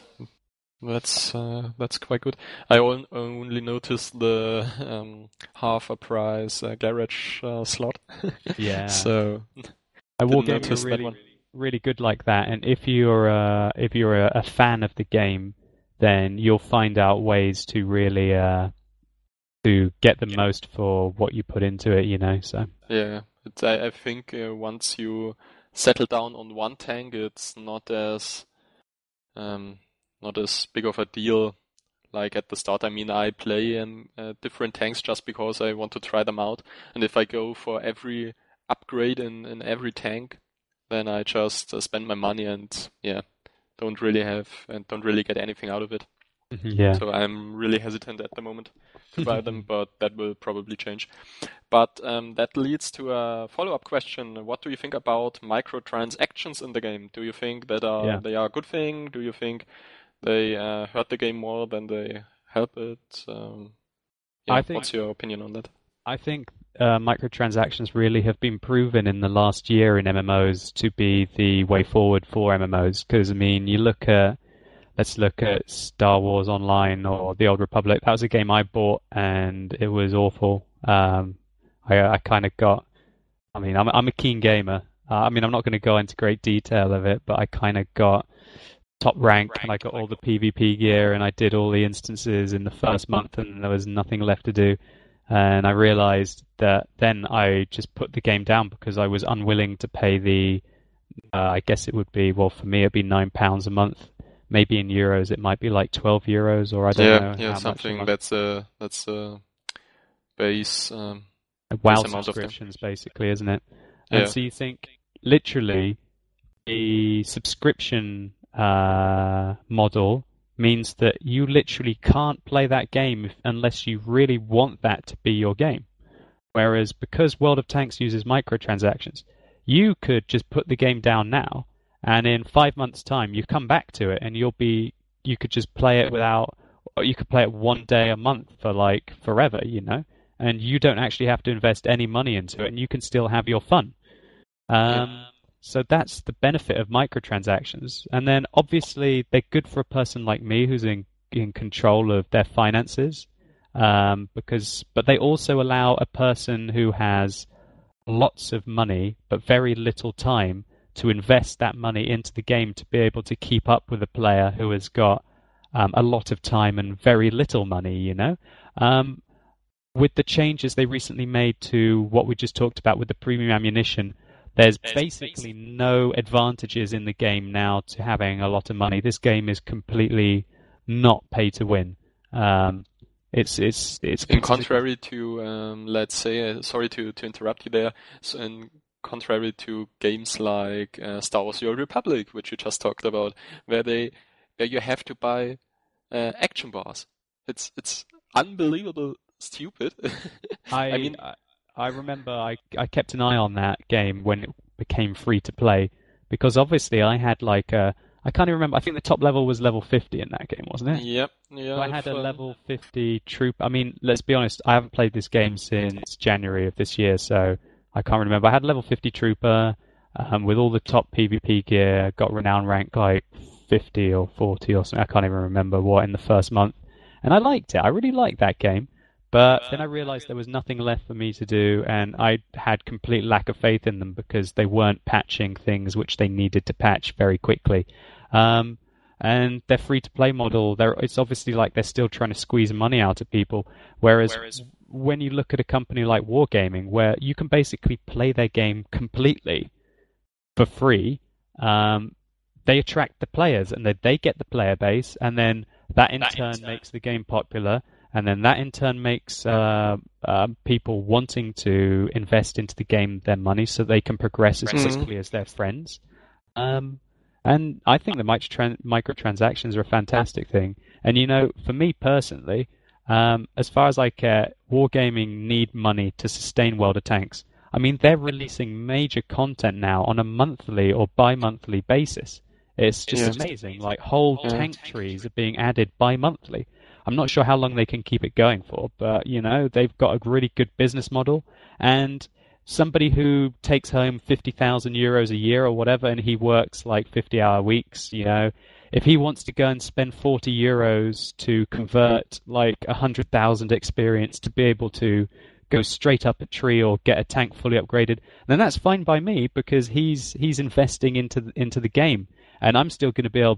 that's quite good. I only noticed the half a price garage slot. Yeah. So Wargaming are really, really good like that. And if you're a fan of the game, then you'll find out ways to really to get the most for what you put into it. You know. So yeah, I think once you settle down on one tank, it's not as big of a deal like at the start. I mean, I play in different tanks just because I want to try them out, and if I go for every upgrade in every tank, then I just spend my money and don't really get anything out of it. Yeah. So I'm really hesitant at the moment to buy them, but that will probably change. But that leads to a follow-up question. What do you think about microtransactions in the game? Do you think that Yeah. they are a good thing? Do you think they hurt the game more than they help it? What's your opinion on that? I think microtransactions really have been proven in the last year in MMOs to be the way forward for MMOs. Because, I mean, let's look at Star Wars Online or The Old Republic. That was a game I bought and it was awful. I kind of got, I mean, I'm a keen gamer. I'm not going to go into great detail of it, but I kind of got top rank and I got all the PvP gear and I did all the instances in the first month and there was nothing left to do. And I realized that then I just put the game down because I was unwilling to pay I guess it would be, well, for me it'd be £9 a month. Maybe in euros it might be like 12 euros or I don't know. Yeah, how something much that's a base WoW amount of them. subscriptions basically, isn't it? Yeah. And so you think literally the subscription model means that you literally can't play that game unless you really want that to be your game. Whereas because World of Tanks uses microtransactions, you could just put the game down now, and in 5 months' time you come back to it, and you could just play it or you could play it one day a month for like forever, and you don't actually have to invest any money into it, and you can still have your fun. So that's the benefit of microtransactions. And then obviously they're good for a person like me who's in control of their finances, but they also allow a person who has lots of money but very little time to invest that money into the game to be able to keep up with a player who has got a lot of time and very little money, With the changes they recently made to what we just talked about with the premium ammunition, there's basically no advantages in the game now to having a lot of money. This game is completely not pay to win. It's in contrary to let's say, sorry to interrupt you there. So in contrary to games like Star Wars: The Old Republic, which you just talked about, where you have to buy action bars. It's unbelievable stupid. I remember I kept an eye on that game when it became free to play because obviously I had I can't even remember. I think the top level was level 50 in that game, wasn't it? Yep. Yeah. So I had a level 50 troop. I mean, let's be honest, I haven't played this game since January of this year, so I can't remember. I had a level 50 trooper with all the top PvP gear, got renown rank like 50 or 40 or something. I can't even remember what in the first month. And I liked it. I really liked that game. But then I realized there was nothing left for me to do, and I had complete lack of faith in them because they weren't patching things which they needed to patch very quickly. And their free-to-play model, it's obviously like they're still trying to squeeze money out of people, whereas when you look at a company like Wargaming, where you can basically play their game completely for free, they attract the players, and they get the player base, and then that in turn makes the game popular. And then that in turn makes people wanting to invest into the game their money so they can progress as quickly as their friends. And I think the microtransactions are a fantastic thing. And, for me personally, as far as I care, Wargaming need money to sustain World of Tanks. I mean, they're releasing major content now on a monthly or bi-monthly basis. It's just amazing. Like whole tank trees are being added bi-monthly. I'm not sure how long they can keep it going for, but, they've got a really good business model. And somebody who takes home 50,000 euros a year or whatever, and he works like 50-hour weeks, if he wants to go and spend 40 euros to convert like 100,000 experience to be able to go straight up a tree or get a tank fully upgraded, then that's fine by me because he's investing into the game. And I'm still going to be able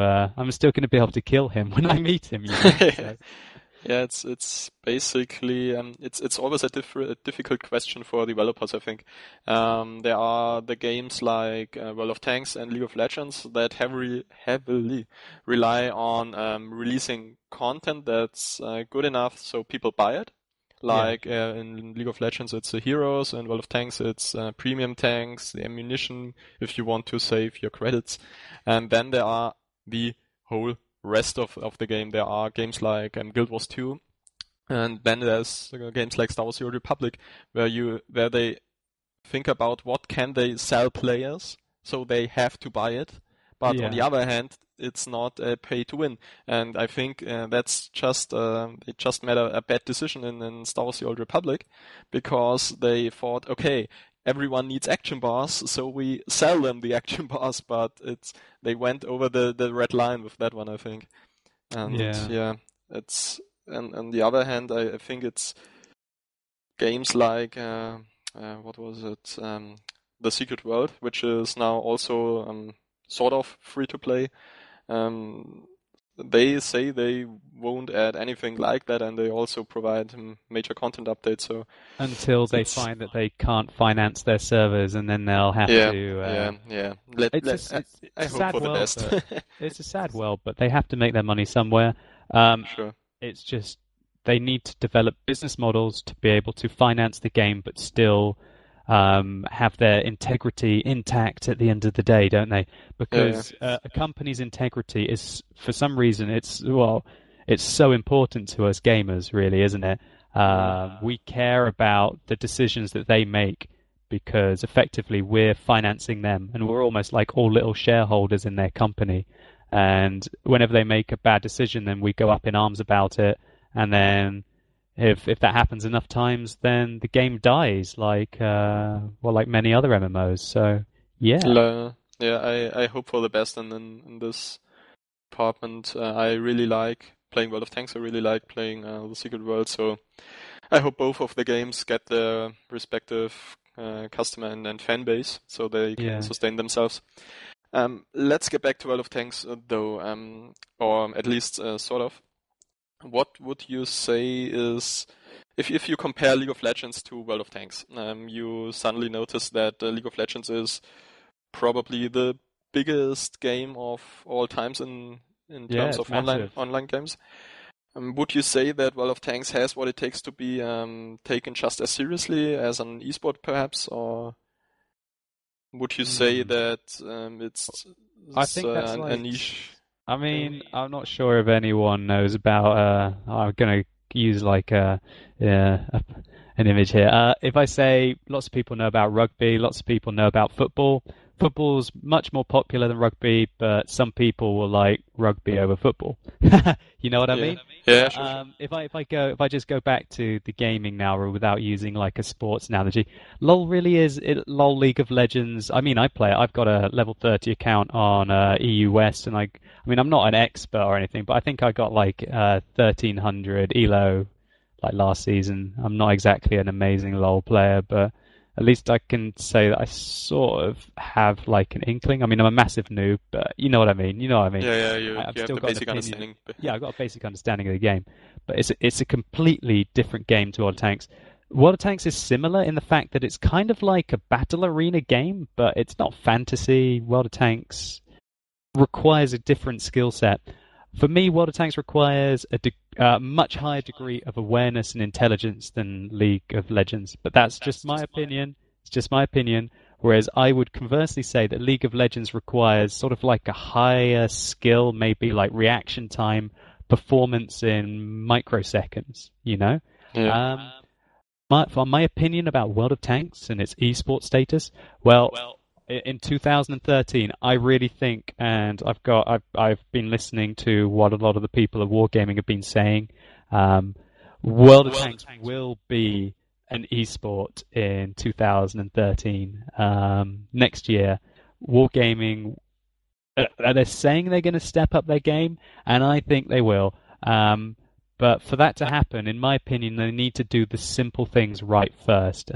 to kill him when I meet him. So. Yeah, it's basically it's always a difficult question for developers. I think there are the games like World of Tanks and League of Legends that heavily rely on releasing content that's good enough so people buy it. Like in League of Legends, it's the heroes. In World of Tanks, it's premium tanks, the ammunition, if you want to save your credits. And then there are the whole rest of the game. There are games like Guild Wars 2, and then there's games like Star Wars: The Old Republic, where they think about what can they sell players, so they have to buy it. But on the other hand, it's not a pay to win, and I think that's just it just made a bad decision in Star Wars: The Old Republic, because they thought, okay, everyone needs action bars, so we sell them the action bars, but they went over the red line with that one, I think. And it's and on the other hand, I think it's games like what was it? The Secret World, which is now also sort of free to play. They say they won't add anything like that, and they also provide major content updates. So until they find that they can't finance their servers, and then they'll have to. I hope for the best. It's a sad world, but they have to make their money somewhere. Sure. It's just they need to develop business models to be able to finance the game, but still have their integrity intact at the end of the day, don't they? Because a company's integrity is, for some reason, it's so important to us gamers, really, isn't it? We care about the decisions that they make because effectively we're financing them, and we're almost like all little shareholders in their company. And whenever they make a bad decision, then we go up in arms about it, and then if that happens enough times, then the game dies, like many other MMOs. So I hope for the best in this department. I really like playing World of Tanks. I really like playing the Secret World. So I hope both of the games get their respective customer and fan base, so they can sustain themselves. Let's get back to World of Tanks, though, or at least sort of. What would you say is, if you compare League of Legends to World of Tanks, you suddenly notice that League of Legends is probably the biggest game of all times in terms of online games. Would you say that World of Tanks has what it takes to be taken just as seriously as an esport, perhaps, or would you say that I think that's a niche? I mean, I'm not sure if anyone knows about. I'm going to use like an image here. If I say lots of people know about rugby, lots of people know about football. Football's much more popular than rugby, but some people will like rugby over football. You know what I mean? Yeah, sure. If I just go back to the gaming now, or without using like a sports analogy, LoL really is LoL League of Legends. I mean, I play it. I've got a level 30 account on EU West, and I mean, I'm not an expert or anything, but I think I got like 1300 elo like last season. I'm not exactly an amazing LoL player, but at least I can say that I sort of have like an inkling. I mean, I'm a massive noob, but you know what I mean. You have the basic understanding. Yeah, I've got a basic understanding of the game, but it's a completely different game to World of Tanks. World of Tanks is similar in the fact that it's kind of like a battle arena game, but it's not fantasy. World of Tanks requires a different skill set. For me, World of Tanks requires a much higher degree of awareness and intelligence than League of Legends. But that's just my opinion. It's just my opinion. Whereas I would conversely say that League of Legends requires sort of like a higher skill, maybe like reaction time, performance in microseconds, you know? Yeah. My opinion about World of Tanks and its esports status, well, in 2013, I really think, and I've been listening to what a lot of the people of Wargaming have been saying. World of Tanks will be an esport in 2013. Next year, Wargaming, they're saying they're going to step up their game, and I think they will. But for that to happen, in my opinion, they need to do the simple things right first.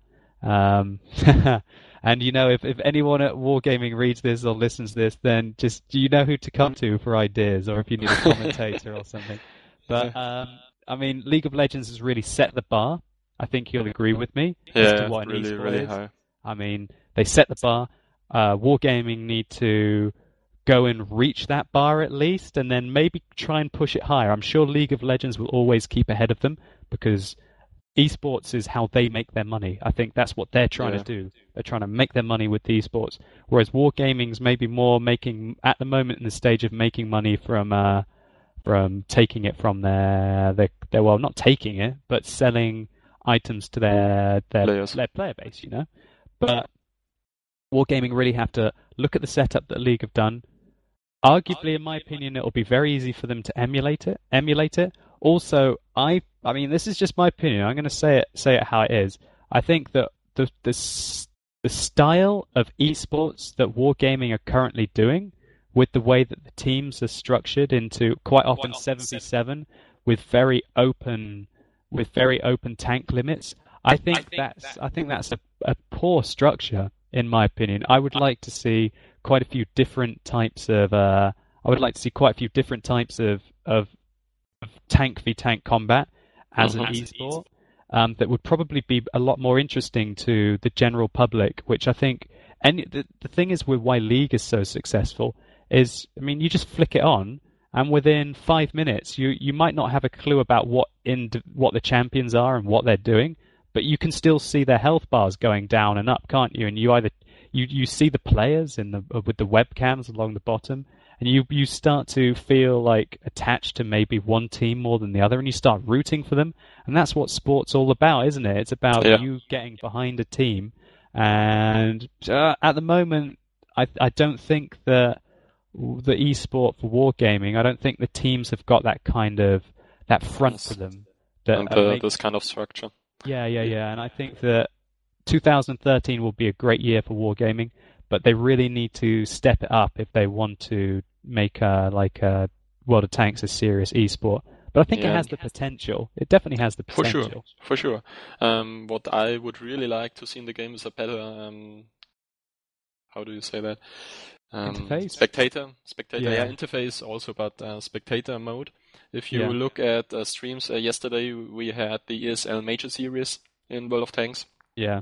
And you know, if anyone at Wargaming reads this or listens to this, then just you know who to come to for ideas, or if you need a commentator or something. But I mean, League of Legends has really set the bar. I think you'll agree with me as to what an esport really is. high. I mean, they set the bar. Wargaming need to go and reach that bar at least, and then maybe try and push it higher. I'm sure League of Legends will always keep ahead of them because esports is how they make their money. I think that's what they're trying to do. They're trying to make their money with the esports, whereas wargaming's maybe more making at the moment in the stage of making money from taking it from their well, not taking it, but selling items to their player base, you know. But wargaming really have to look at the setup that League have done. Arguably, in my opinion, it'll be very easy for them to emulate it. Also, I mean, this is just my opinion. I'm going to say it how it is. I think that the style of esports that wargaming are currently doing, with the way that the teams are structured into quite often 7v7 with very open tank limits, I think that's a poor structure, in my opinion. I would like to see quite a few different types of tank v tank combat as an esport. That would probably be a lot more interesting to the general public, which I think. And the thing is, with why League is so successful is, I mean, you just flick it on, and within 5 minutes, you might not have a clue about what the champions are and what they're doing, but you can still see their health bars going down and up, can't you? And you see the players with the webcams along the bottom, and you start to feel like attached to maybe one team more than the other, and you start rooting for them. And that's what sport's all about, isn't it? It's about you getting behind a team. And at the moment, I don't think that the esport for wargaming, I don't think the teams have got that front to them. This kind of structure. Yeah. And I think that 2013 will be a great year for wargaming, but they really need to step it up if they want to make World of Tanks a serious esport. But I think it has the potential. It definitely has the potential. For sure. What I would really like to see in the game is a better, how do you say that? Interface? Spectator interface also, but spectator mode. If you look at streams, yesterday we had the ESL Major Series in World of Tanks. Yeah.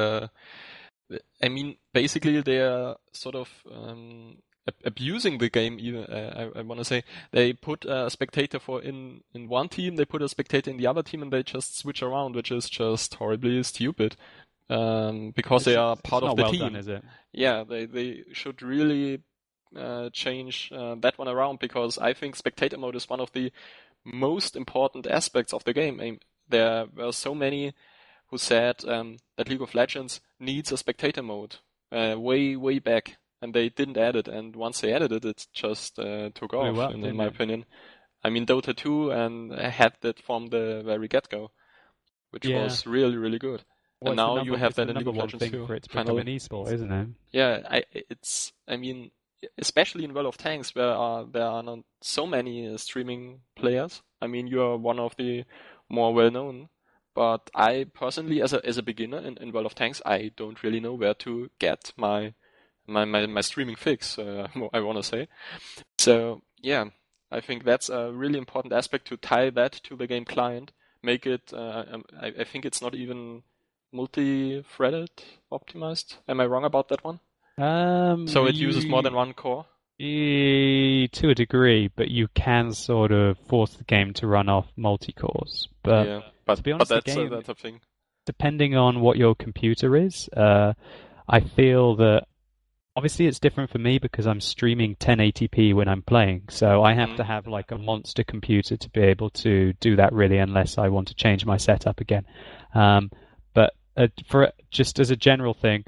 I mean, basically they are sort of abusing the game. Even I want to say they put a spectator in one team, they put a spectator in the other team, and they just switch around, which is just horribly stupid. Because they are part of the team. Done, is it? Yeah, they should really change that one around, because I think spectator mode is one of the most important aspects of the game. I mean, there were so many who said that League of Legends needs a spectator mode way back, and they didn't add it. And once they added it, it just took off, in my opinion. I mean, Dota 2 and had that from the very get-go, which was really, really good. Well, and now you have that in League of Legends too. For it to become an esport, isn't it? Yeah, I mean, especially in World of Tanks, where there are not so many streaming players. I mean, you are one of the more well-known. But I personally, as a beginner in World of Tanks, I don't really know where to get my streaming fix, I want to say. So, yeah, I think that's a really important aspect, to tie that to the game client. Make it, I think it's not even multi-threaded optimized. Am I wrong about that one? So it uses more than one core? To a degree, but you can sort of force the game to run off multi-cores. But to be honest, that's a thing. Depending on what your computer is, I feel that obviously it's different for me because I'm streaming 1080p when I'm playing, so I have to have like a monster computer to be able to do that, really, unless I want to change my setup again. But for just as a general thing,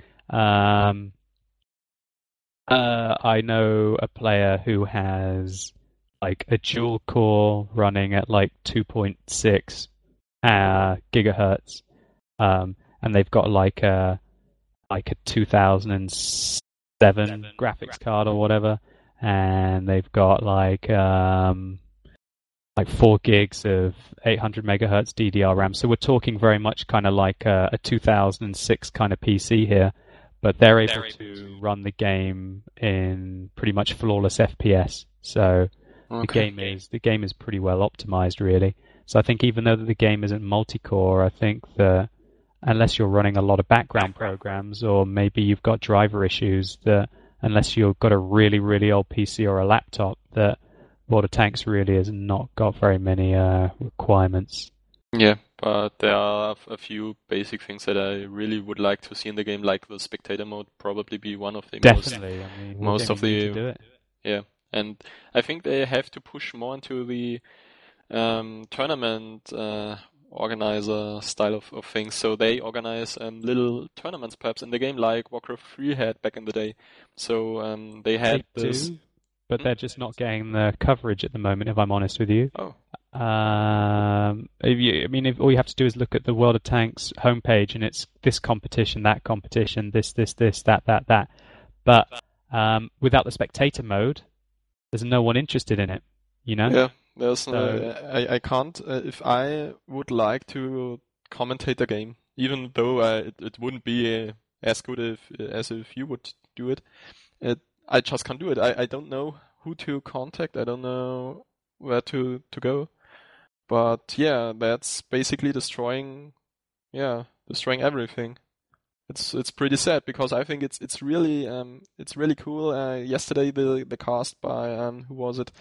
I know a player who has like a dual core running at like 2.6 gigahertz, and they've got like a 2007 graphics card or whatever, and they've got like 4 gigs of 800 megahertz DDR RAM. So we're talking very much kind of like a 2006 kind of PC here. But they're able to run the game in pretty much flawless FPS. So the game is pretty well optimized, really. So I think even though the game isn't multi-core, I think that unless you're running a lot of background programs, or maybe you've got driver issues, that unless you've got a really, really old PC or a laptop, that World of Tanks really has not got very many requirements. Yeah, But there are a few basic things that I really would like to see in the game, like the spectator mode, probably be one of the Definitely. I mean, most of need to the do it. yeah. And I think they have to push more into the tournament organizer style of things. So they organize little tournaments perhaps in the game, like Warcraft 3 had back in the day. So they had They this. do, but they're just not getting the coverage at the moment, if I'm honest with you. Oh, if all you have to do is look at the World of Tanks homepage, and it's this competition, that competition, this, that. But without the spectator mode, there's no one interested in it, you know? yeah. There's I can't if I would like to commentate the game, even though it wouldn't be as good as if you would do it. I just can't do it. I don't know who to contact. I don't know where to go. But yeah, that's basically destroying everything. It's pretty sad because I think it's really cool. Yesterday the cast by who was it?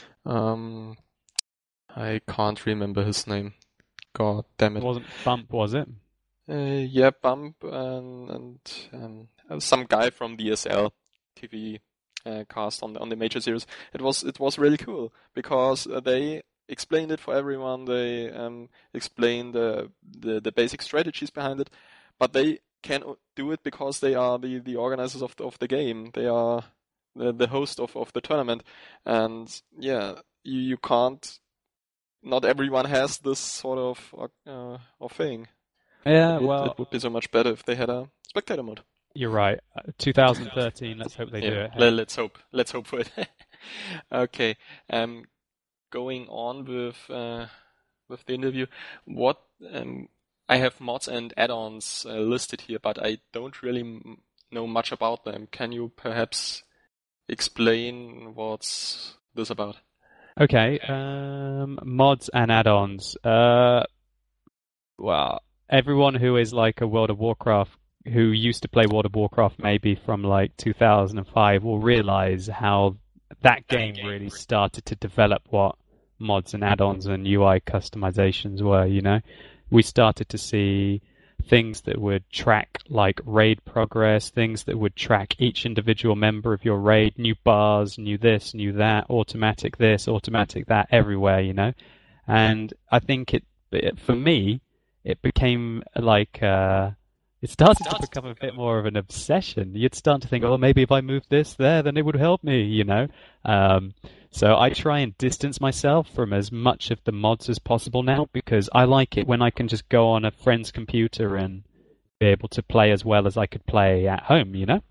I can't remember his name. God damn it. It wasn't Bump, was it? Yeah, Bump and some guy from DSL TV cast on the major series. It was really cool because they explained it for everyone. They explained the basic strategies behind it, but they can do it because they are the organizers of the game. They are the host of the tournament, and yeah, you can't. Not everyone has this sort of thing. Yeah, It would be so much better if they had a spectator mode. You're right. 2013. Let's hope they do it. Hey? Let's hope. Let's hope for it. Okay. Going on with the interview, what I have mods and add-ons listed here, but I don't really know much about them. Can you perhaps explain what's this about? Okay. Mods and add-ons. Well, everyone who is like a World of Warcraft, who used to play World of Warcraft maybe from like 2005, will realize how that game really started to develop what mods and add-ons and UI customizations were, you know? We started to see things that would track like raid progress, things that would track each individual member of your raid, new bars, new this, new that, automatic this, automatic that, everywhere, you know? And I think for me, it became like, it started to become a bit more of an obsession. You'd start to think, oh, maybe if I move this there, then it would help me, you know? So I try and distance myself from as much of the mods as possible now because I like it when I can just go on a friend's computer and be able to play as well as I could play at home, you know?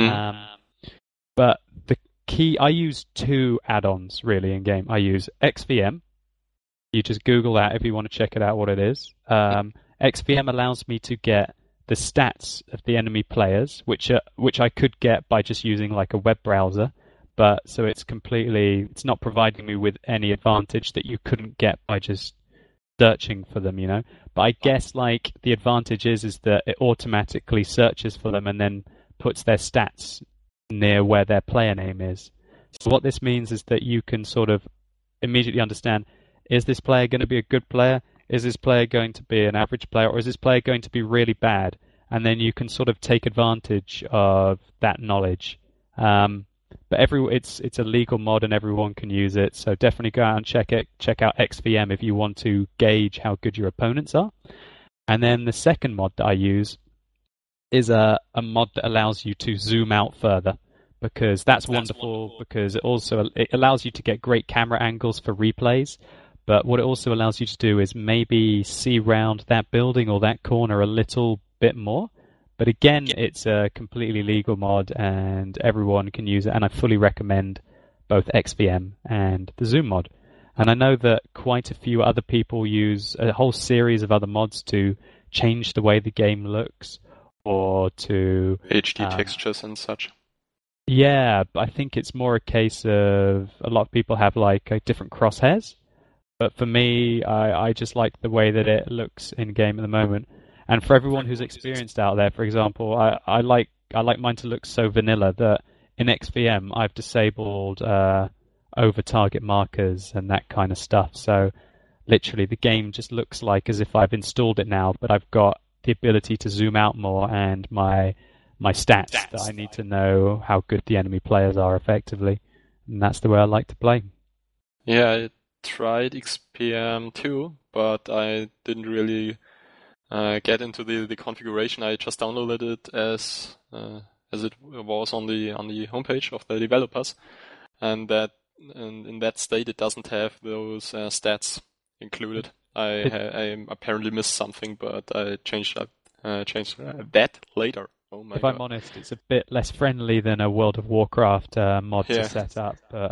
But the key, I use two add-ons really in game. I use XVM. You just Google that if you want to check it out what it is. XVM allows me to get the stats of the enemy players, which I could get by just using like a web browser. But so it's not providing me with any advantage that you couldn't get by just searching for them, you know. But I guess like the advantage is that it automatically searches for them and then puts their stats near where their player name is. So what this means is that you can sort of immediately understand, is this player going to be a good player? Is this player going to be an average player? Or is this player going to be really bad? And then you can sort of take advantage of that knowledge. But it's a legal mod and everyone can use it. So definitely go out and check it. Check out XVM if you want to gauge how good your opponents are. And then the second mod that I use is a mod that allows you to zoom out further, because that's wonderful because it allows you to get great camera angles for replays. But what it also allows you to do is maybe see round that building or that corner a little bit more. But again, it's a completely legal mod and everyone can use it. And I fully recommend both XVM and the Zoom mod. And I know that quite a few other people use a whole series of other mods to change the way the game looks or to HD textures and such. Yeah, but I think it's more a case of a lot of people have like different crosshairs. But for me, I just like the way that it looks in game at the moment. And for everyone who's experienced out there, for example, I like mine to look so vanilla that in XVM I've disabled over target markers and that kind of stuff. So literally the game just looks like as if I've installed it now, but I've got the ability to zoom out more and my stats that I need to know how good the enemy players are effectively. And that's the way I like to play. Yeah, I tried XPM too, but I didn't really get into the configuration. I just downloaded it as it was on the homepage of the developers, and in that state it doesn't have those stats included. I apparently missed something, but I changed that later. Oh my If God. I'm honest, it's a bit less friendly than a World of Warcraft mod to set up,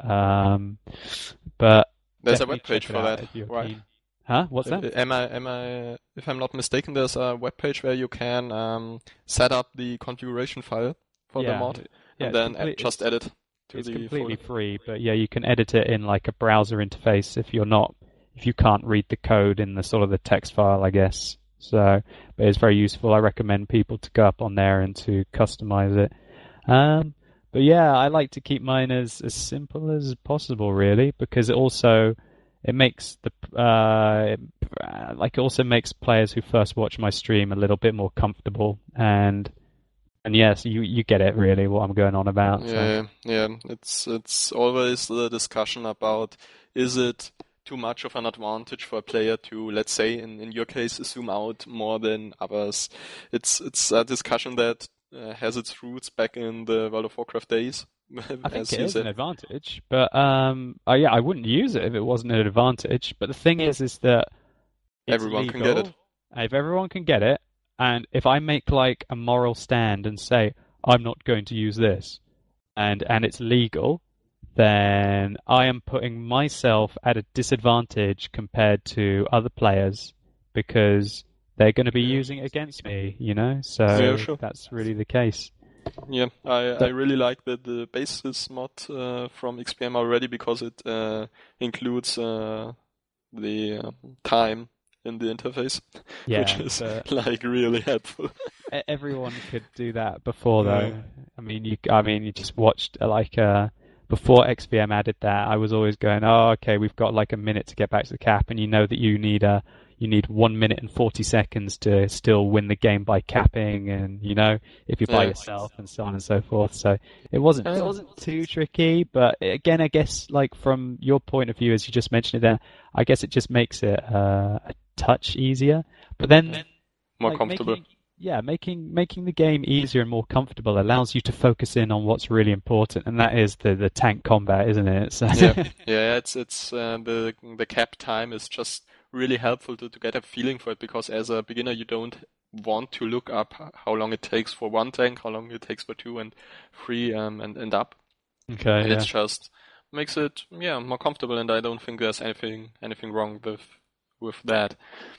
but there's a definitely web page check it for out that, if you're right? keen. Huh? What's that? If I'm not mistaken, there's a web page where you can set up the configuration file for the mod, and then just edit to it's the completely folder. free, but yeah, you can edit it in like a browser interface if you can't read the code in the sort of the text file, I guess. So, but it's very useful. I recommend people to go up on there and to customize it. But yeah, I like to keep mine as simple as possible, really, because it makes it also makes players who first watch my stream a little bit more comfortable, and yes, you get it really what I'm going on about. Yeah. It's always the discussion about, is it too much of an advantage for a player to, let's say, in your case, zoom out more than others? It's a discussion that has its roots back in the World of Warcraft days. I think it is an advantage, but I wouldn't use it if it wasn't an advantage. But the thing is that everyone can get it. If everyone can get it, and if I make like a moral stand and say I'm not going to use this, and it's legal, then I am putting myself at a disadvantage compared to other players because they're going to be using it against me, you know? So sure. That's really the case. Yeah, I really like the basis mod from XPM already because it includes the time in the interface, which is like really helpful. Everyone could do that before, though. I mean, you just watched before XPM added that. I was always going, oh, okay, we've got like a minute to get back to the cap, and you know that you need 1 minute and 40 seconds to still win the game by capping, and if you're by yourself and so on and so forth. So it wasn't too tricky, but again, I guess like from your point of view, as you just mentioned it there, I guess it just makes it a touch easier. But then more comfortable. Making the game easier and more comfortable allows you to focus in on what's really important, and that is the tank combat, isn't it? So it's the cap time is just really helpful to get a feeling for it, because as a beginner you don't want to look up how long it takes for one tank, how long it takes for 2 and 3 and up. Okay. And it just makes it more comfortable, and I don't think there's anything wrong with that.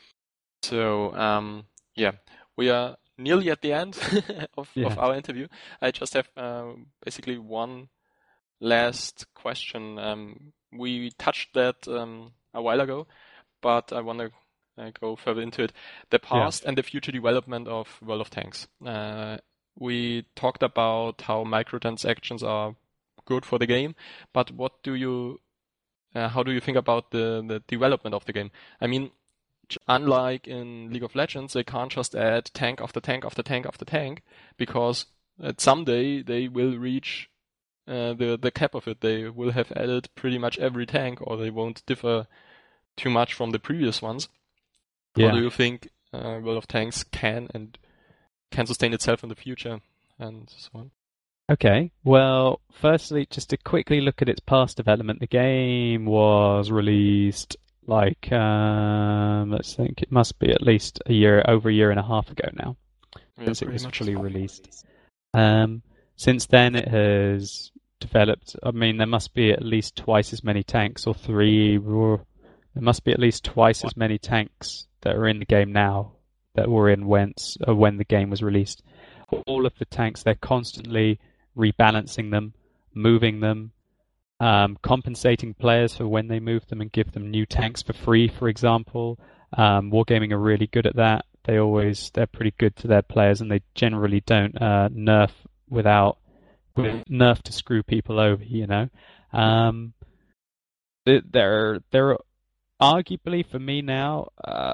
So we are nearly at the end of our interview. I just have basically one last question. We touched that a while ago, but I want to go further into it. The past and the future development of World of Tanks. We talked about how microtransactions are good for the game, but how do you think about the development of the game? I mean, unlike in League of Legends, they can't just add tank after tank after tank after tank, because someday they will reach the cap of it. They will have added pretty much every tank, or they won't differ too much from the previous ones. How do you think World of Tanks can sustain itself in the future, and so on? Okay, well, firstly, just to quickly look at its past development, the game was released let's think, it must be at least over a year and a half ago now, since it was fully released. Since then, it has developed. I mean, there must be at least twice as many tanks, or three. There must be at least twice as many tanks that are in the game now that were in when the game was released. All of the tanks, they're constantly rebalancing them, moving them, compensating players for when they move them and give them new tanks for free, for example. Wargaming are really good at that. They're pretty good to their players, and they generally don't nerf nerf to screw people over, There are arguably for me now,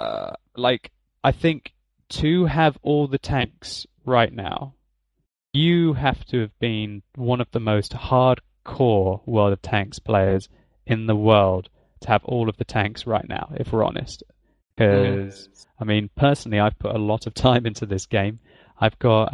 I think to have all the tanks right now, you have to have been one of the most hardcore World of Tanks players in the world to have all of the tanks right now, if we're honest. Mm. Because, I mean, personally, I've put a lot of time into this game. I've got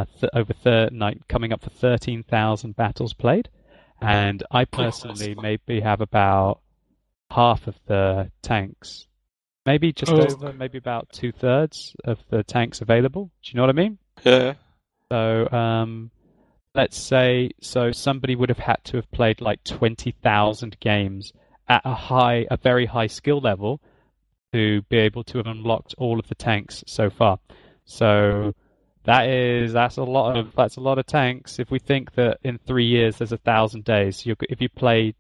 coming up for 13,000 battles played, and I personally maybe have about half of the tanks. Maybe just over, maybe about 2/3 of the tanks available. Do you know what I mean? Yeah. So, let's say, so somebody would have had to have played like 20,000 games at a very high skill level to be able to have unlocked all of the tanks so far. So that's a lot of tanks. If we think that in 3 years there's 1,000 days, if you play,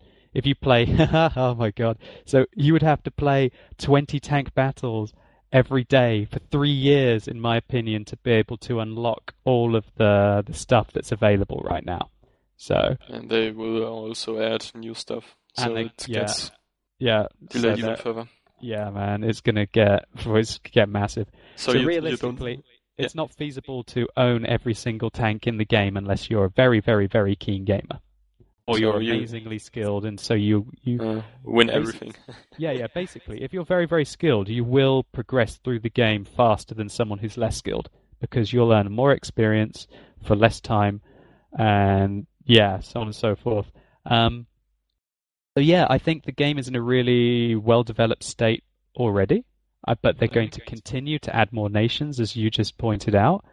oh my God, so you would have to play 20 tank battles every day for 3 years, in my opinion, to be able to unlock all of the stuff that's available right now. So, And they will also add new stuff, so and they, it gets yeah, delayed so even further. yeah, man, it's gonna get massive. So So you realistically, don't. it's not feasible to own every single tank in the game unless you're a very, very, very keen gamer, or So you're you amazingly skilled, and so you win basi- everything. yeah, basically, if you're very, very skilled, you will progress through the game faster than someone who's less skilled because you'll earn more experience for less time, and yeah, so on and so forth. Um, so yeah, I think the game is in a really well-developed state already, but they're going to continue to add more nations, as you just pointed out.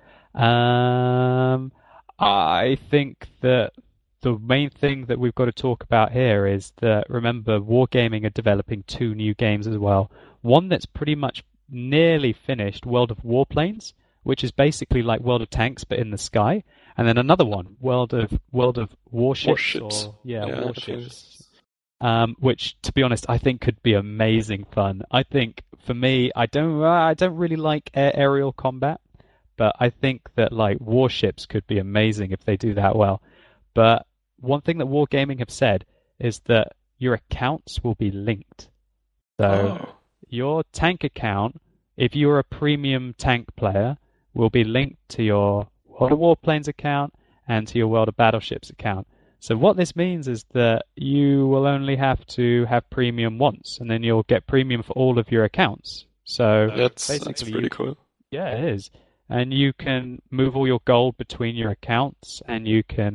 Um, I think that the main thing that we've got to talk about here is that, remember, Wargaming are developing two new games as well. One that's pretty much nearly finished, World of Warplanes, which is basically like World of Tanks but in the sky, and then another one, World of Warships, Warships. or Yeah, Warships, which, to be honest, I think could be amazing fun. I think for me, I don't really like aerial combat, but I think that like warships could be amazing if they do that well. But one thing that Wargaming have said is that your accounts will be linked. So Oh, your tank account, if you're a premium tank player, will be linked to your World of Warplanes account and to your World of Battleships account. So what this means is that you will only have to have premium once, and then you'll get premium for all of your accounts. So that's basically, pretty cool. yeah, it is. And you can move all your gold between your accounts, and you can,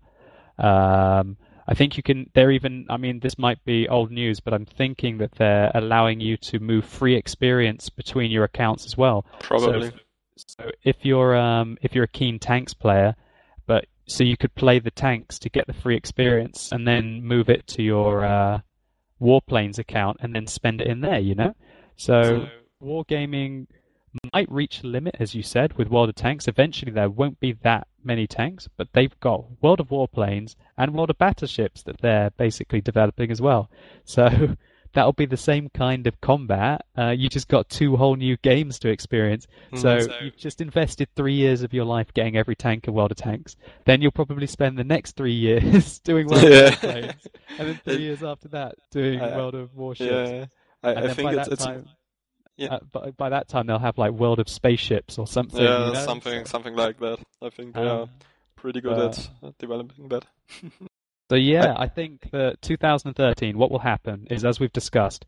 I think you can, they're even, I mean, this might be old news, but I'm thinking that they're allowing you to move free experience between your accounts as well. Probably. So if you're a keen tanks player, but so you could play the tanks to get the free experience and then move it to your Warplanes account and then spend it in there, you know? So Wargaming might reach a limit, as you said, with World of Tanks. Eventually there won't be that many tanks, but they've got World of Warplanes and World of Battleships that they're basically developing as well. So that'll be the same kind of combat. You just got two whole new games to experience. So you've just invested 3 years of your life getting every tank in World of Tanks. Then you'll probably spend the next 3 years doing World of Warplanes, and then 3 years after that doing World of Warships. Yeah, And I then think by it's that time, yeah. by that time they'll have like World of Spaceships or something. Yeah, you know? something like that. I think they are pretty good at developing that. So yeah, I think that 2013, what will happen is, as we've discussed,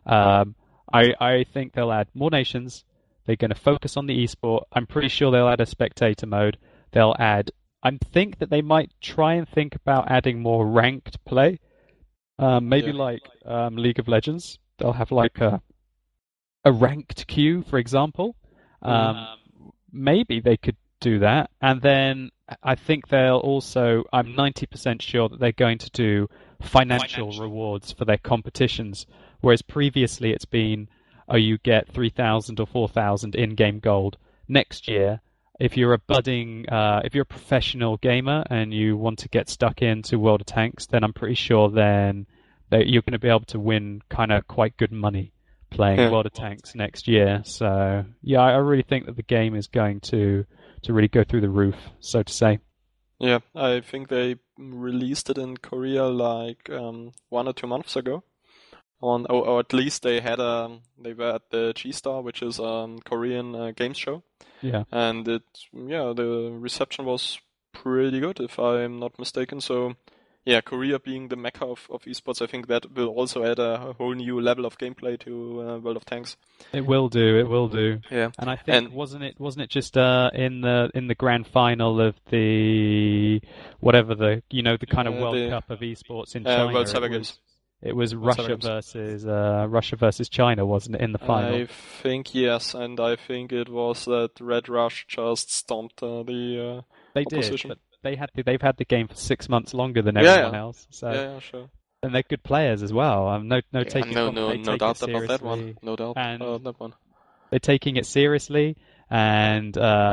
I think they'll add more nations. They're going to focus on the esport. I'm pretty sure they'll add a spectator mode. I think that they might try and think about adding more ranked play. Maybe like League of Legends. They'll have like a ranked queue, for example. Maybe they could do that. And then I think they'll also, I'm 90% sure that they're going to do financial rewards for their competitions, whereas previously it's been, oh, you get 3,000 or 4,000 in-game gold. Next year, if you're a professional gamer and you want to get stuck into World of Tanks, then I'm pretty sure then that you're going to be able to win kind of quite good money playing World of Tanks next year. So yeah, I really think that the game is going to really go through the roof, so to say. Yeah, I think they released it in Korea like 1 or 2 months ago. or at least they were at the G-Star, which is Korean games show. Yeah. And the reception was pretty good, if I'm not mistaken. So, yeah, Korea being the mecca of esports, I think that will also add a whole new level of gameplay to World of Tanks. It will do. It will do. Yeah. And I think wasn't it just in the grand final of the whatever the kind of World Cup of esports in China. World Cyber Games. It was Russia versus China, wasn't it, in the final? I think yes, and I think it was that Red Rush just stomped the opposition. Did, but they've had the game for 6 months longer than everyone else. So yeah, sure. And they're good players as well. No doubt about that one. No doubt about that one. They're taking it seriously, and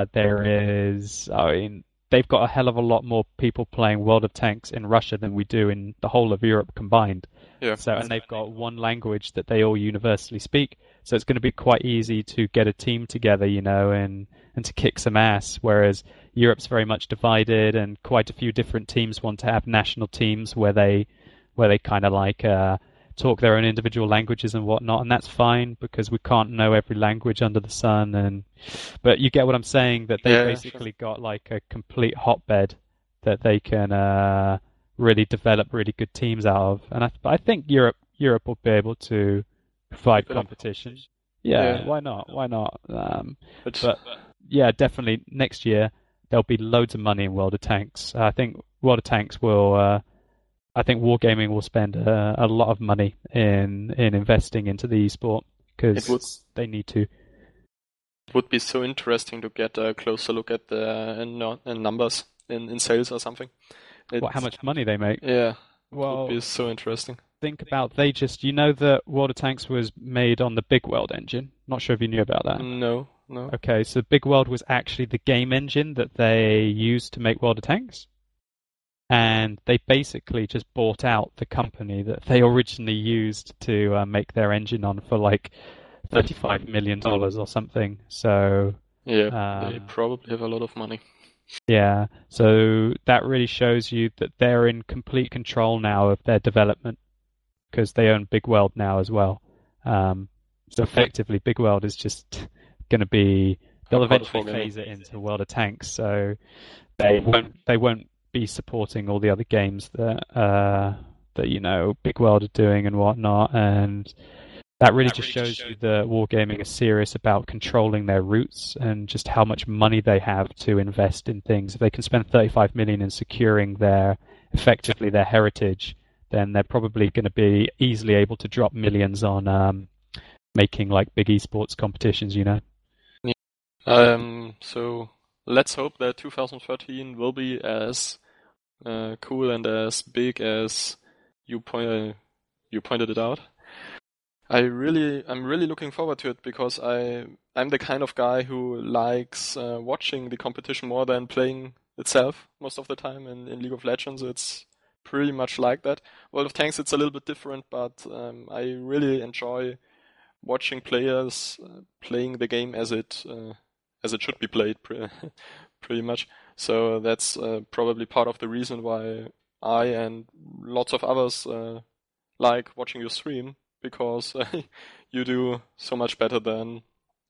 they've got a hell of a lot more people playing World of Tanks in Russia than we do in the whole of Europe combined. Yeah. So, and they've got one language that they all universally speak. So it's going to be quite easy to get a team together, and to kick some ass. Whereas Europe's very much divided, and quite a few different teams want to have national teams where they kind of like talk their own individual languages and whatnot, and that's fine because we can't know every language under the sun. But you get what I'm saying, that they basically got like a complete hotbed that they can really develop really good teams out of. And I think Europe will be able to provide competition. Yeah, why not? But yeah, definitely next year there'll be loads of money in World of Tanks. I think World of Tanks will. I think Wargaming will spend a lot of money in investing into the esport because they need to. It would be so interesting to get a closer look at the numbers in sales or something. How much money they make? Yeah, well, it would be so interesting. Think about that World of Tanks was made on the Big World engine. Not sure if you knew about that. No. Okay, so Big World was actually the game engine that they used to make World of Tanks. And they basically just bought out the company that they originally used to make their engine on for like $35 million or something. So yeah, they probably have a lot of money. Yeah, so that really shows you that they're in complete control now of their development because they own Big World now as well. So effectively, Big World is just going to be. They'll eventually phase it into World of Tanks, so they won't be supporting all the other games that Big World are doing and whatnot, and that really just shows you that Wargaming is serious about controlling their roots and just how much money they have to invest in things. If they can spend $35 million in securing effectively their heritage, then they're probably going to be easily able to drop millions on making like big esports competitions. Yeah. So let's hope that 2013 will be as cool and as big as you pointed it out. I'm really looking forward to it because I'm the kind of guy who likes watching the competition more than playing itself most of the time. In League of Legends, it's pretty much like that. World of Tanks, it's a little bit different, but I really enjoy watching players playing the game as it should be played, pretty much. So that's probably part of the reason why I and lots of others like watching you stream, because you do so much better than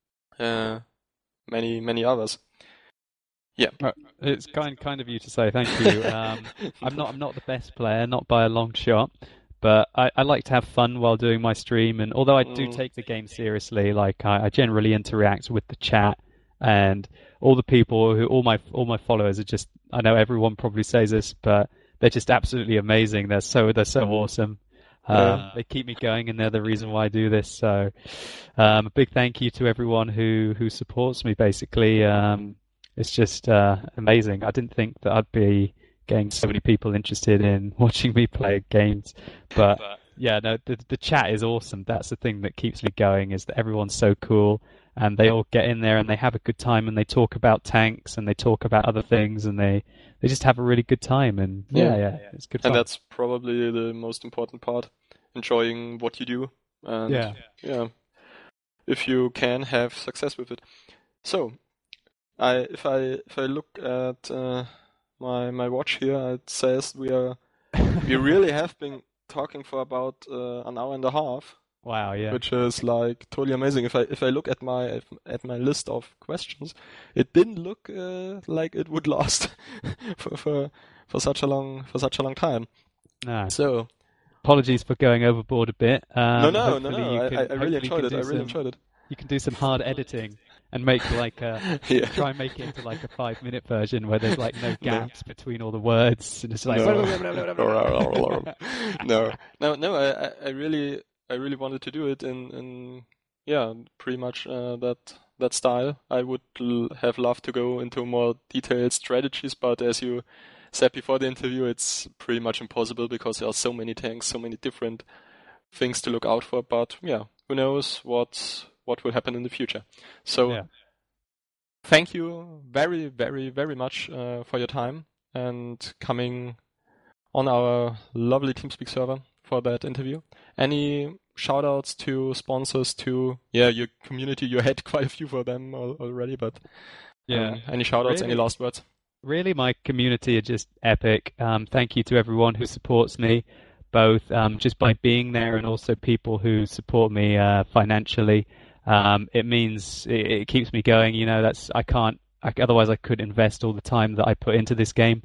many others. Yeah, it's kind of you to say. Thank you. I'm not the best player, not by a long shot, but I like to have fun while doing my stream. And although I do take the game seriously, like I generally interact with the chat and all the people all my followers are just. I know everyone probably says this, but they're just absolutely amazing. They're so awesome. They keep me going, and they're the reason why I do this. So, a big thank you to everyone who supports me. Basically, it's just amazing. I didn't think that I'd be getting so many people interested in watching me play games, but yeah, no, the chat is awesome. That's the thing that keeps me going, is that everyone's so cool, and they all get in there and they have a good time, and they talk about tanks and they talk about other things, and they just have a really good time, and yeah, it's good fun. And that's probably the most important part, enjoying what you do, and if you can have success with it. So, if I look at my watch here, it says we really have been talking for about an hour and a half. Wow, yeah. Which is like totally amazing. If I look at my list of questions, it didn't look like it would last for such a long time. No. So apologies for going overboard a bit. No. I really enjoyed it. You can do some hard editing and make like try and make it into like a 5-minute version where there's like no gaps between all the words and it's like No. I really wanted to do it in pretty much that style. I would have loved to go into more detailed strategies, but as you said before the interview, it's pretty much impossible because there are so many tanks, so many different things to look out for. But yeah, who knows what will happen in the future. So thank you very, very, very much for your time and coming on our lovely TeamSpeak server for that interview. Any shout-outs to sponsors, to your community? You had quite a few for them already, but any shout-outs, any last words? Really, my community are just epic. Thank you to everyone who supports me, both just by being there and also people who support me financially. It means it keeps me going. You know, otherwise I couldn't invest all the time that I put into this game.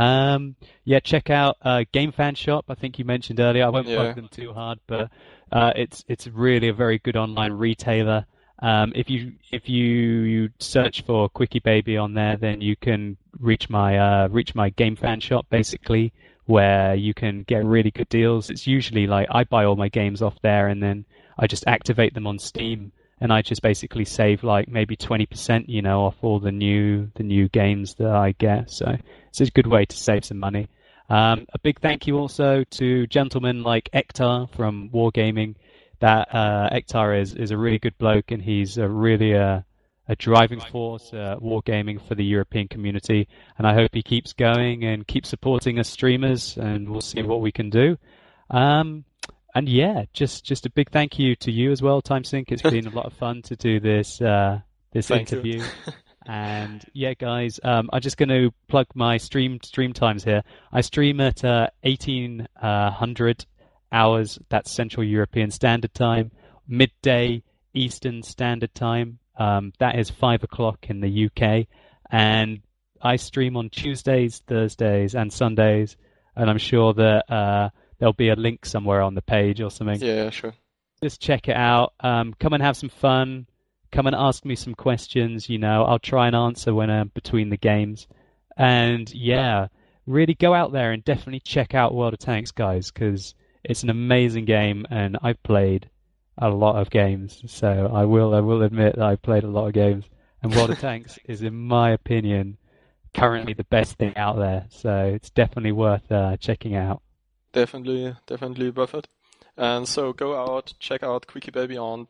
Check out Game Fan Shop. I think you mentioned earlier. I won't plug them too hard, but it's really a very good online retailer. If you search for Quickie Baby on there, then you can reach my Game Fan Shop basically, where you can get really good deals. It's usually like I buy all my games off there, and then I just activate them on Steam, and I just basically save like maybe 20%, off all the new games that I get. So it's a good way to save some money. A big thank you also to gentlemen like Ektar from Wargaming. That Ektar is a really good bloke, and he's really a driving force at Wargaming for the European community. And I hope he keeps going and keeps supporting us streamers, and we'll see what we can do. And yeah, just a big thank you to you as well, TimeSync. It's been a lot of fun to do this interview. And yeah, guys, I'm just going to plug my stream times here. I stream at 1800 hours. That's Central European Standard Time, midday Eastern Standard Time. That is 5 o'clock in the UK. And I stream on Tuesdays, Thursdays, and Sundays. And I'm sure that there'll be a link somewhere on the page or something. Yeah, sure. Just check it out. Come and have some fun. Come and ask me some questions. I'll try and answer when I'm between the games. And yeah, really go out there and definitely check out World of Tanks, guys, because it's an amazing game, and I've played a lot of games. So I will admit that I've played a lot of games, and World of Tanks is, in my opinion, currently the best thing out there. So it's definitely worth checking out. Definitely worth it. And so go out, check out Quickie Baby on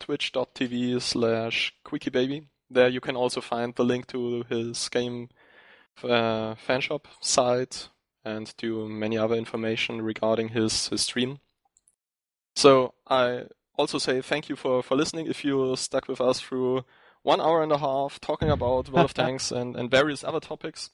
twitch.tv/QuickieBaby. There you can also find the link to his game fan shop site and to many other information regarding his stream. So I also say thank you for listening. If you stuck with us through 1 hour and a half talking about World of Tanks and various other topics.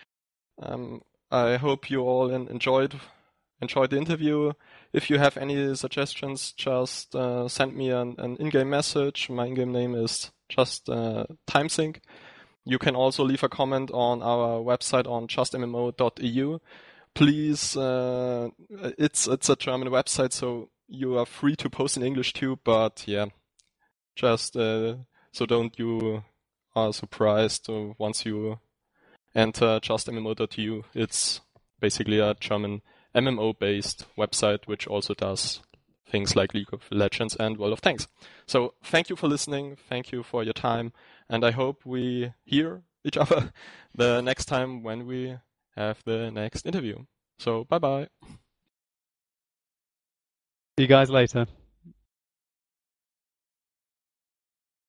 I hope you all enjoyed the interview. If you have any suggestions, just send me an in-game message. My in-game name is just TimeSync. You can also leave a comment on our website on justmmo.eu. Please, it's a German website, so you are free to post in English too, but yeah, just so don't you are surprised once you enter justmmo.eu. It's basically a German MMO-based website, which also does things like League of Legends and World of Tanks. So thank you for listening. Thank you for your time. And I hope we hear each other the next time when we have the next interview. So bye-bye. See you guys later.